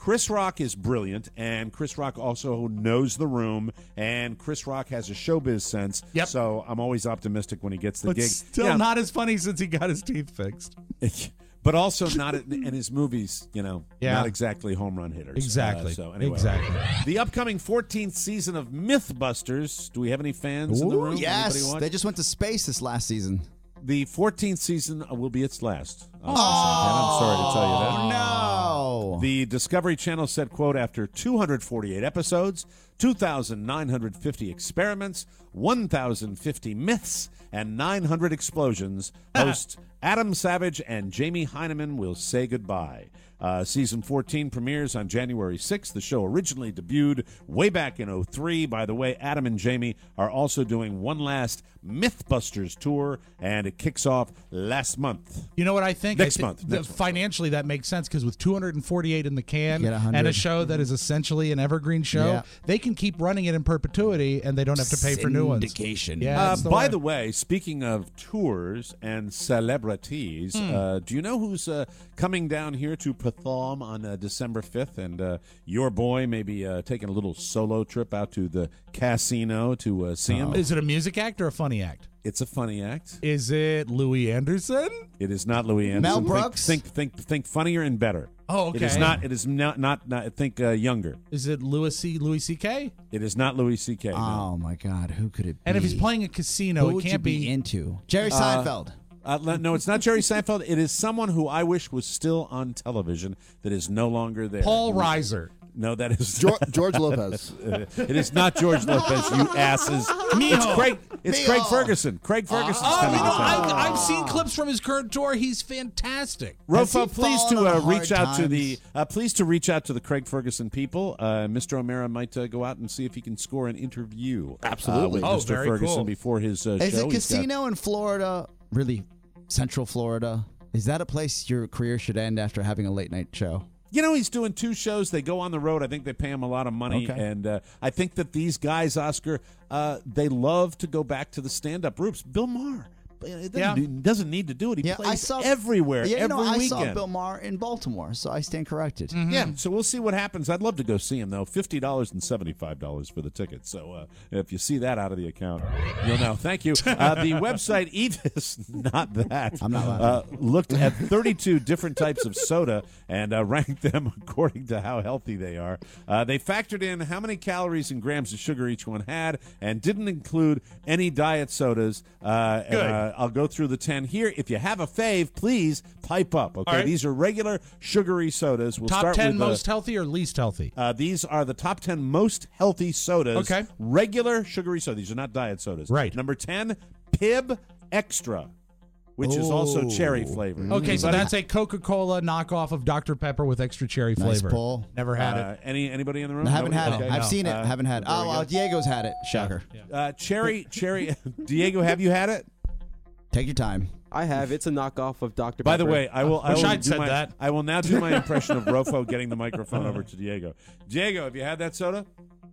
Chris Rock is brilliant, and Chris Rock also knows the room, and Chris Rock has a showbiz sense. Yep. So I'm always optimistic when he gets the But gig. still Yeah. not as funny since he got his teeth fixed. But also not in in his movies, you know, Yeah. not exactly home run hitters. Exactly. Uh, so anyway, Exactly. The upcoming fourteenth season of Mythbusters. Do we have any fans in the Ooh, room? yes, Anybody watch? they just went to space this last season. The fourteenth season will be its last. Oh, I'm sorry to tell you that. no. The Discovery Channel said, quote, after two hundred forty-eight episodes, two thousand nine hundred fifty experiments, one thousand fifty myths, and nine hundred explosions, hosts Adam Savage and Jamie Hyneman will say goodbye. Uh, season fourteen premieres on January sixth. The show originally debuted way back in oh three. By the way, Adam and Jamie are also doing one last Mythbusters tour, and it kicks off last month. You know what I think? Next I thi- month, the- next month. Financially, that makes sense because with two hundred forty-eight in the can You get one hundred. and a show that is essentially an evergreen show, Yeah. they can keep running it in perpetuity and they don't have to pay for new ones. Syndication. Yeah. Uh, that's the by way. the way, speaking of tours and celebrities, Hmm. uh, do you know who's uh, coming down here to perform on uh, December fifth? And uh, your boy may be uh, taking a little solo trip out to the casino to uh, see him. Is it a music act or a funny act? It's a funny act. Is it Louis Anderson? It is not Louis Anderson. Mel Think- Brooks? Think, think, think, funnier and better. Oh, It is okay. not. It is not. Not. not think uh, younger. Is it Louis C. Louis C K? It is not Louis C K. no. Oh my God, who could it be? And if he's playing a casino, who it would can't you be, be. into? Jerry Uh, Seinfeld. Uh, le- no, it's not Jerry Seinfeld. It is someone who I wish was still on television that is no longer there. Paul Reiser. No, that is George, George Lopez. It is not George Lopez. You asses. Mijo. It's Craig. It's Mijo. Craig Ferguson. Craig Ferguson's Oh, coming you know, to town. I've, I've seen clips from his current tour. He's fantastic. Has he Rofo, please fallen to on uh, hard reach out to the times? uh, please to reach out to the Craig Ferguson people. Uh, Mister O'Mara might uh, go out and see if he can score an interview. Absolutely. uh, with Oh, Mister very Ferguson cool. before his uh, Is show. a He's got- casino in Florida really Central Florida? Is that a place your career should end after having a late night show? You know, he's doing two shows. They go on the road. I think they pay him a lot of money. Okay. And uh, I think that these guys, Oscar, uh, they love to go back to the stand-up groups. Bill Maher. It doesn't, Yeah. do- doesn't need to do it. He Yeah, plays I saw everywhere, Yeah, you every know, I weekend. saw Bill Maher in Baltimore, so I stand corrected. Yeah, so we'll see what happens. I'd love to go see him, though. fifty dollars and seventy-five dollars for the ticket. So uh, if you see that out of the account, you'll know. Thank you. Uh, the website Evis, not that, I'm not laughing. uh, looked at thirty-two different types of soda and uh, ranked them according to how healthy they are. Uh, they factored in how many calories and grams of sugar each one had and didn't include any diet sodas. Uh, and, uh, I'll go through the ten here. If you have a fave, please pipe up. Okay, All right. these are regular sugary sodas. We'll Top start ten with, uh, most healthy or least healthy? uh, these are the top ten most healthy sodas. Okay. Regular sugary soda. These are not diet sodas. Right. Number ten, Pib Extra, which is also cherry flavored. Okay, so Anybody? that's a Coca-Cola knockoff of Doctor Pepper with extra cherry Nice flavor. pull. Never had Uh, any anybody in the room? I haven't had Nobody? it. Okay. I've no. seen it. Uh, haven't had it. very Oh, well, good. Diego's had it. Shocker. Uh, cherry, cherry. Diego, have you had it? Take your time. I have. It's a knockoff of Doctor By Pepper. the way, I will. I Wish will I'd do said my, that. I will now do my impression of Rofo getting the microphone over to Diego. Diego, have you had that soda?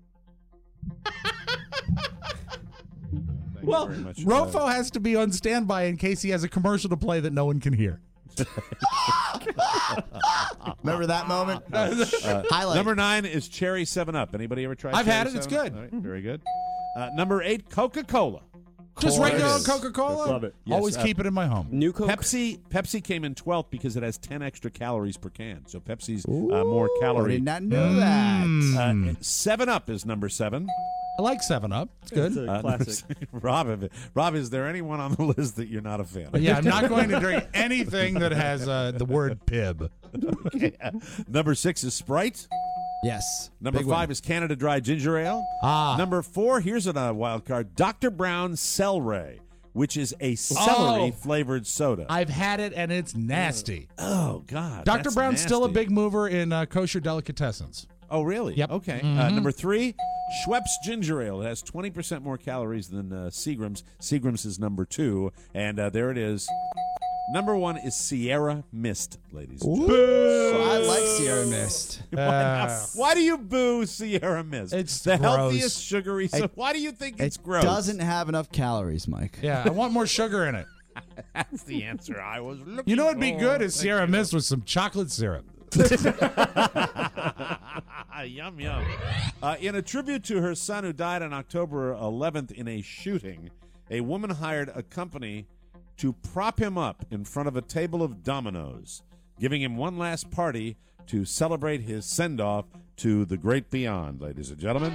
Thank Well, you very much. Rofo Uh, has to be on standby in case he has a commercial to play that no one can hear. Remember that moment? uh, Highlight. Number nine is Cherry Seven Up. Anybody ever tried? I've Cherry had it. It's seven up? good. All right, very good. Uh, number eight, Coca Cola. Just course. regular Coca-Cola? Love it. Yes, Always uh, keep it in my home. New Coke. Pepsi. Pepsi came in twelfth because it has ten extra calories per can. So Pepsi's uh, more I calorie. did not know that. Uh, Seven Up is number seven. I like seven up. It's good. It's a Uh, classic. Rob, Rob, is there anyone on the list that you're not a fan of? Yeah, I'm not going to drink anything that has uh, the word pib. Okay. Number six is Sprite. Yes. Number Big five win. is Canada Dry Ginger Ale. Ah. Number four, here's a uh, wild card, Doctor Brown Celery, which is a celery Oh. flavored soda. I've had it and it's nasty. oh God, Doctor that's Brown's still a nasty. big mover in uh, kosher delicatessens. Oh really? Yep. Okay. Uh, Mhm. number three, Schweppes Ginger Ale. It has twenty percent more calories than uh, Seagram's. Seagram's is number two, and uh, there it is. Number one is Sierra Mist, ladies and gentlemen. I like Sierra Mist. Why, now- why do you boo Sierra Mist? It's the gross. healthiest sugary. So It- why do you think It it's gross? doesn't have enough calories, Mike. Yeah, I want more sugar in it. That's the answer I was looking. You know what'd be for. good is Thank Sierra you. Mist with some chocolate syrup. Yum, yum. Uh, in a tribute to her son who died on October eleventh in a shooting, a woman hired a company to prop him up in front of a table of dominoes, giving him one last party to celebrate his send-off to the great beyond, ladies and gentlemen.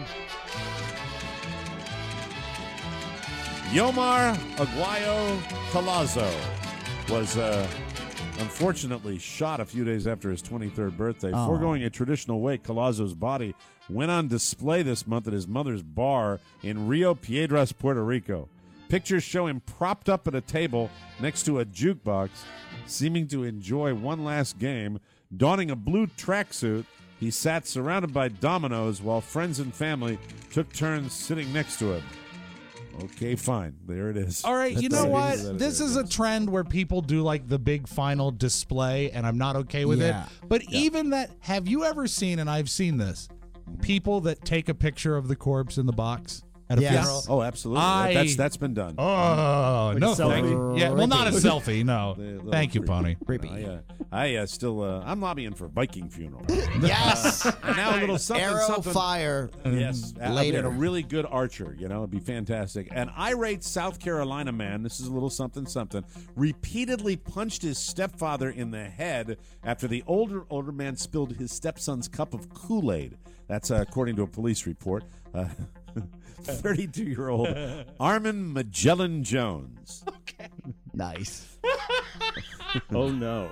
Yomar Aguayo Palazzo was uh, unfortunately shot a few days after his twenty-third birthday. Oh. Foregoing a traditional wake, Palazzo's body went on display this month at his mother's bar in Rio Piedras, Puerto Rico. Pictures show him propped up at a table next to a jukebox, seeming to enjoy one last game. Donning a blue tracksuit, he sat surrounded by dominoes while friends and family took turns sitting next to him. Okay, fine. There it is. All right, you know what? That This it is a trend where people do like the big final display, and I'm not okay with Yeah. it. But even that, have you ever seen, and I've seen this, people that take a picture of the corpse in the box at a Yes. funeral? Oh, absolutely. I- that's that's been done. Oh, Like no, a selfie. thank you. Yeah, well, not a Creepy. selfie, no. The- the- Thank you, Pony. Creepy. I, uh, I uh, still, uh, I'm lobbying for Viking funeral. Yes. And now a little something, Arrow something. fire. Yes, uh, Later. and a really good archer, you know, it'd be fantastic. An irate South Carolina man, this is a little something something, repeatedly punched his stepfather in the head after the older older man spilled his stepson's cup of Kool-Aid. That's uh, according to a police report. Uh, thirty-two-year-old Armin Magellan Jones. Okay. Nice. Oh, no.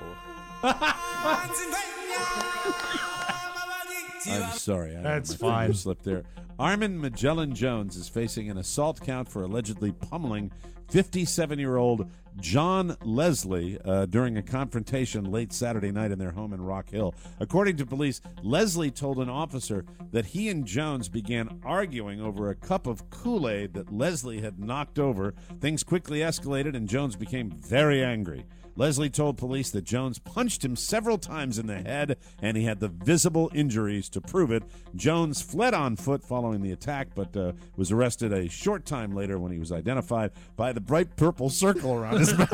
I'm sorry. I That's my finger fine. Slipped there. Armin Magellan Jones is facing an assault count for allegedly pummeling fifty-seven-year-old John Leslie uh, during a confrontation late Saturday night in their home in Rock Hill. According to police, Leslie told an officer that he and Jones began arguing over a cup of Kool-Aid that Leslie had knocked over. Things quickly escalated, and Jones became very angry. Leslie told police that Jones punched him several times in the head, and he had the visible injuries to prove it. Jones fled on foot following the attack, but uh, was arrested a short time later when he was identified by the bright purple circle around his mouth.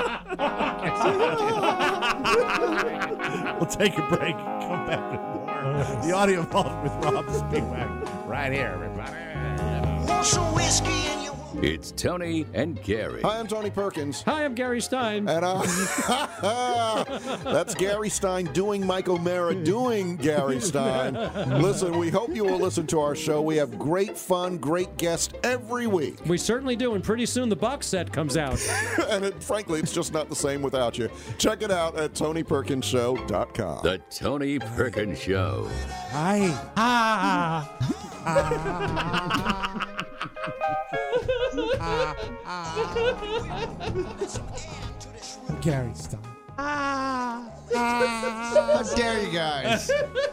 We'll take a break. Come back with more. The Audio Vault with Rob Spiewak right here, everybody. Want some whiskey in your It's Tony and Gary. Hi, I'm Tony Perkins. Hi, I'm Gary Stein. And uh, that's Gary Stein doing Mike O'Mara doing Gary Stein. Listen, we hope you will listen to our show. We have great fun, great guests every week. We certainly do, and pretty soon the box set comes out. And it, frankly, it's just not the same without you. Check it out at tony perkins show dot com. The Tony Perkins Show. Hi. Ah. Gary Stein. How dare you guys?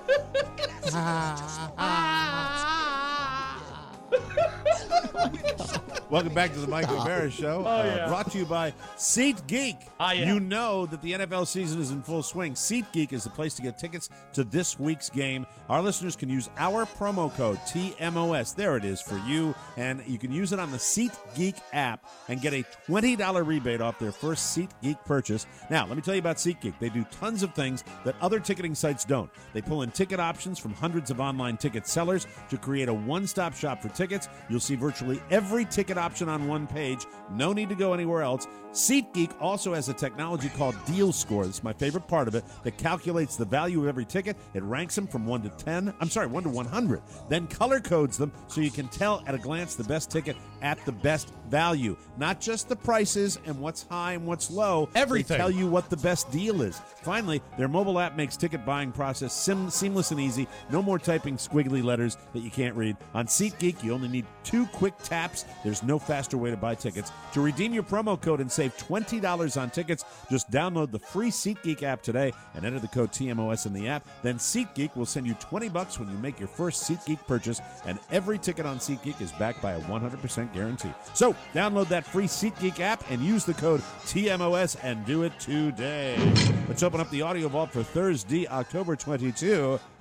Welcome back to the Mike O'Mara Show. Oh, uh, yeah. Brought to you by SeatGeek. Ah, yeah. You know that the N F L season is in full swing. SeatGeek is the place to get tickets to this week's game. Our listeners can use our promo code T M O S. There it is for you. And you can use it on the SeatGeek app and get a twenty dollars rebate off their first SeatGeek purchase. Now, let me tell you about SeatGeek. They do tons of things that other ticketing sites don't. They pull in ticket options from hundreds of online ticket sellers to create a one-stop shop for tickets. You'll see virtually every ticket option on one page. No need to go anywhere else. SeatGeek also has a technology called Deal Score. This is my favorite part of it, that calculates the value of every ticket. It ranks them from one to ten. I'm sorry, one to one hundred. Then color codes them so you can tell at a glance the best ticket at the best value. Not just the prices and what's high and what's low. Everything. They tell you what the best deal is. Finally, their mobile app makes ticket buying process sim- seamless and easy. No more typing squiggly letters that you can't read. On SeatGeek, you only need two quick taps. There's no faster way to buy tickets. To redeem your promo code and save twenty dollars on tickets, just download the free SeatGeek app today and enter the code T M O S in the app. Then SeatGeek will send you twenty bucks when you make your first SeatGeek purchase, and every ticket on SeatGeek is backed by a one hundred percent guarantee. So, download that free SeatGeek app and use the code T M O S and do it today. Let's open up the Audio Vault for Thursday, October twenty-second.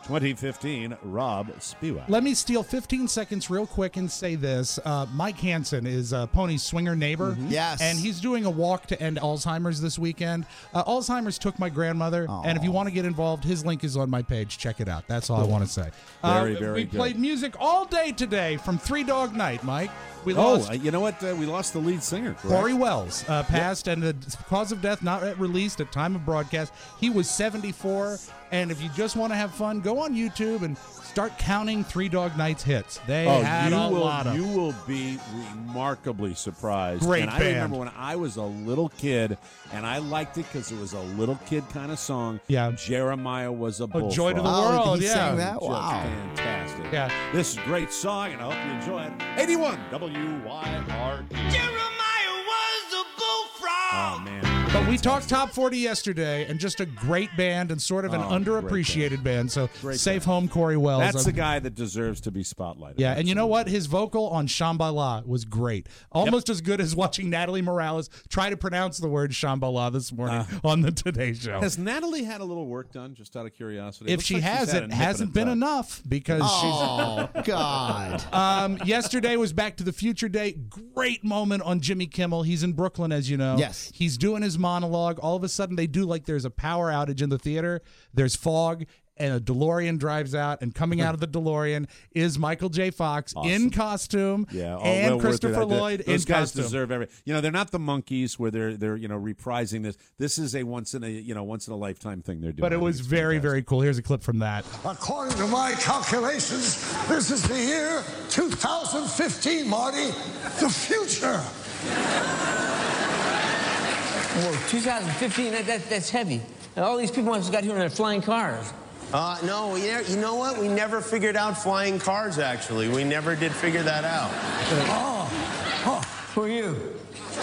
twenty fifteen Rob Spiewak. Let me steal fifteen seconds real quick and say this. Uh, Mike Hansen is uh, Pony's swinger neighbor. Mm-hmm. Yes. And he's doing a walk to end Alzheimer's this weekend. Uh, Alzheimer's took my grandmother, Aww. and if you want to get involved, his link is on my page. Check it out. That's all I want to say. Very, uh, very We good. played music all day today from Three Dog Night, Mike. We oh, lost uh, you know what? Uh, we lost the lead singer. Correct? Corey Wells uh, passed, yep. and the cause of death not yet released at time of broadcast. He was seventy-four, and if you just want to have fun, go on YouTube and start counting Three Dog Night's hits. They oh, had you a will, lot of You will be remarkably surprised. Great and I band. remember when I was a little kid, and I liked it because it was a little kid kind of song. Yeah. Jeremiah was a bullfrog. Oh, Joy to the Oh, World, he yeah. sang that? Just Wow. fantastic. Yeah. This is a great song, and I hope you enjoy it. eighty-one W Y R D. Jeremiah was a bullfrog. Oh, man. But we talked top forty yesterday, and just a great band and sort of an Oh, underappreciated band. So Great safe band. home, Corey Wells. That's I'm- the guy that deserves to be spotlighted. Yeah, and you know what? His vocal on Shambhala was great. Almost as good as watching Natalie Morales try to pronounce the word Shambhala this morning Uh, on the Today Show. Has Natalie had a little work done, just out of curiosity? If Looks she like she's has, had it a nip hasn't in a been tuck. enough because Oh, God. she's. Um, yesterday was Back to the Future Day. Great moment on Jimmy Kimmel. He's in Brooklyn, as you know. Yes. He's doing his monologue. All of a sudden, they do like there's a power outage in the theater. There's fog. And a DeLorean drives out, and coming out of the DeLorean is Michael J. Fox Awesome. in costume, Yeah, all and well worth Christopher it. I did- Lloyd Those in guys costume. deserve every. You know, they're not the Monkees where they're they're you know reprising this. This is a once in a you know once in a lifetime thing they're doing. But it I think was it's very, fantastic. very cool. Here's a clip from that. According to my calculations, this is the year two thousand fifteen, Marty. The future. Whoa, two thousand fifteen, that, that, that's heavy. And all these people must have got here in their flying cars. Uh, no, we never, you know what? We never figured out flying cars, actually. We never did figure that out. Oh, oh. Who are you?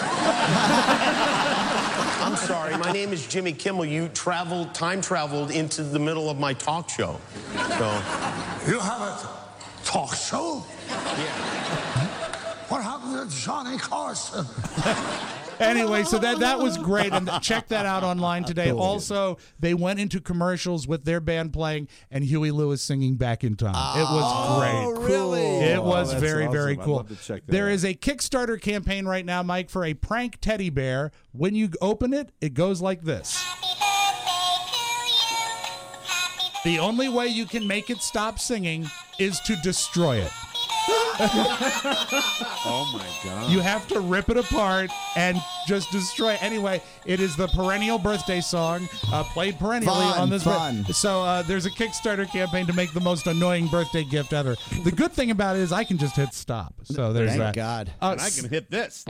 I'm sorry, my name is Jimmy Kimmel. You traveled, time traveled into the middle of my talk show. So. You have a talk show? Yeah. What happened to Johnny Carson? Anyway, so that that was great, and check that out online today. Also, they went into commercials with their band playing and Huey Lewis singing "Back in Time." It was great. Oh, really? It Oh, was that's very, very awesome. I'd cool. love to check that There out. is a Kickstarter campaign right now, Mike, for a prank teddy bear. When you open it, it goes like this. The only way you can make it stop singing is to destroy it. Oh my God! You have to rip it apart and just destroy it. Anyway, it is the perennial birthday song, uh, played perennially Fun, on this. fun. So uh, there's a Kickstarter campaign to make the most annoying birthday gift ever. The good thing about it is I can just hit stop. So there's Thank that. God. Uh, and I can hit this.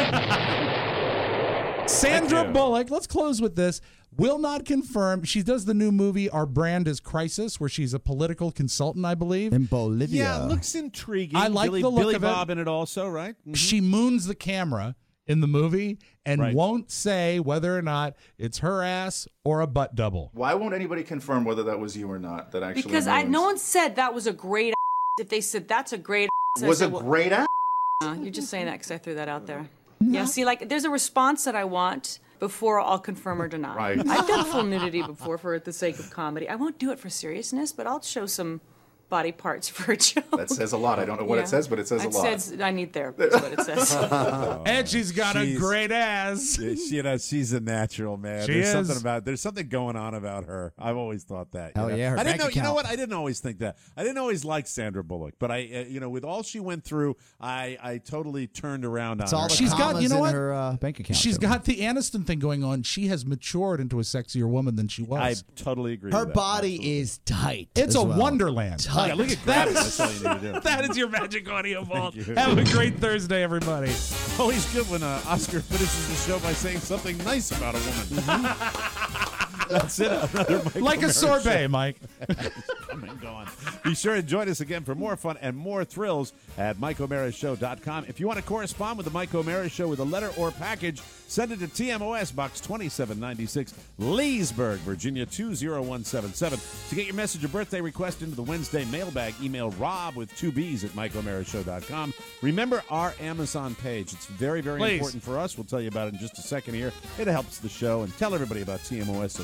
Sandra Thank you. Bullock, let's close with this, will not confirm. She does the new movie Our Brand is Crisis, where she's a political consultant, I believe. In Bolivia. Yeah, it looks intriguing. I like Billy, the look Billy of it. Bob in it also, right? Mhm. She moons the camera in the movie and Right. won't say whether or not it's her ass or a butt double. Why won't anybody confirm whether that was you or not? That actually Because I, moons? no one said that was a great ass. If they said that's a great ass, I was said, a well, great ass. uh, you're just saying that because I threw that out there. Yeah, see, like, there's a response that I want before I'll confirm or deny. Right. I've done full nudity before for the sake of comedy. I won't do it for seriousness, but I'll show some body parts for a joke. That says a lot. I don't know what Yeah. it says, but it says a It lot. says I need therapy. Is what it says. And she's got a She's- great ass. Yeah, she, you know, she's a natural, man. She there's is. something about there's something going on about her. I've always thought that. you Hell know? yeah, her I didn't bank know. You know account. what? I didn't always think that. I didn't always like Sandra Bullock, but I, uh, you know, with all she went through, I, I totally turned around on It's all her. the She's got- commas you know in what? her uh, bank account. She's too. got the Aniston thing going on. She has matured into a sexier woman than she was. I totally agree. Her with that. body Absolutely. is tight. It's as a well. wonderland. Tight. Yeah, look at That gravity. is- That's all you need to do. That is your magic audio vault. you. Have a great Thursday, everybody. Always good when uh, Oscar finishes the show by saying something nice about a woman. That's it. Another Michael Like a Mara sorbet, show. Mike. Come and go on. Be sure to join us again for more fun and more thrills at Mike O'Mara Show dot com. If you want to correspond with the Mike O'Mara Show with a letter or package, send it to T M O S Box twenty-seven ninety-six, Leesburg, Virginia two zero one seven seven. To get your message or birthday request into the Wednesday mailbag, email Rob with two B's at Mike O'Mara Show dot com. Remember our Amazon page. It's very, very Please. important for us. We'll tell you about it in just a second here. It helps the show, and tell everybody about T M O S so they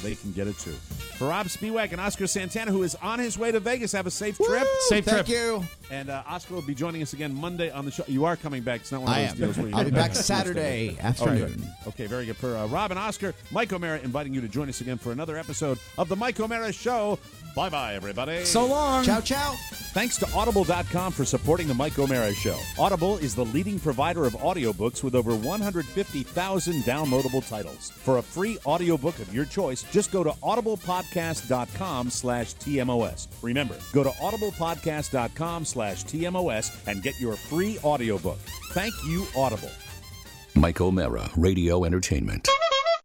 they can get it too. For Rob Spiewak and Oscar Santana, who is on his way to Vegas, have a safe trip. Safe Thank trip. you. And uh, Oscar will be joining us again Monday on the show. You are coming back. It's not one of I those am. deals where you I'll get be back on Saturday Tuesday. afternoon. Okay. okay, very good. For uh, Rob and Oscar, Mike O'Mara inviting you to join us again for another episode of The Mike O'Mara Show. Bye-bye, everybody. So long. Ciao, ciao. Thanks to Audible dot com for supporting The Mike O'Mara Show. Audible is the leading provider of audiobooks with over one hundred fifty thousand downloadable titles. For a free audiobook of your choice, just go to audiblepodcast dot com slash T M O S. Remember, go to audiblepodcast dot com slash T M O S and get your free audiobook. Thank you, Audible. Mike O'Mara, Radio Entertainment.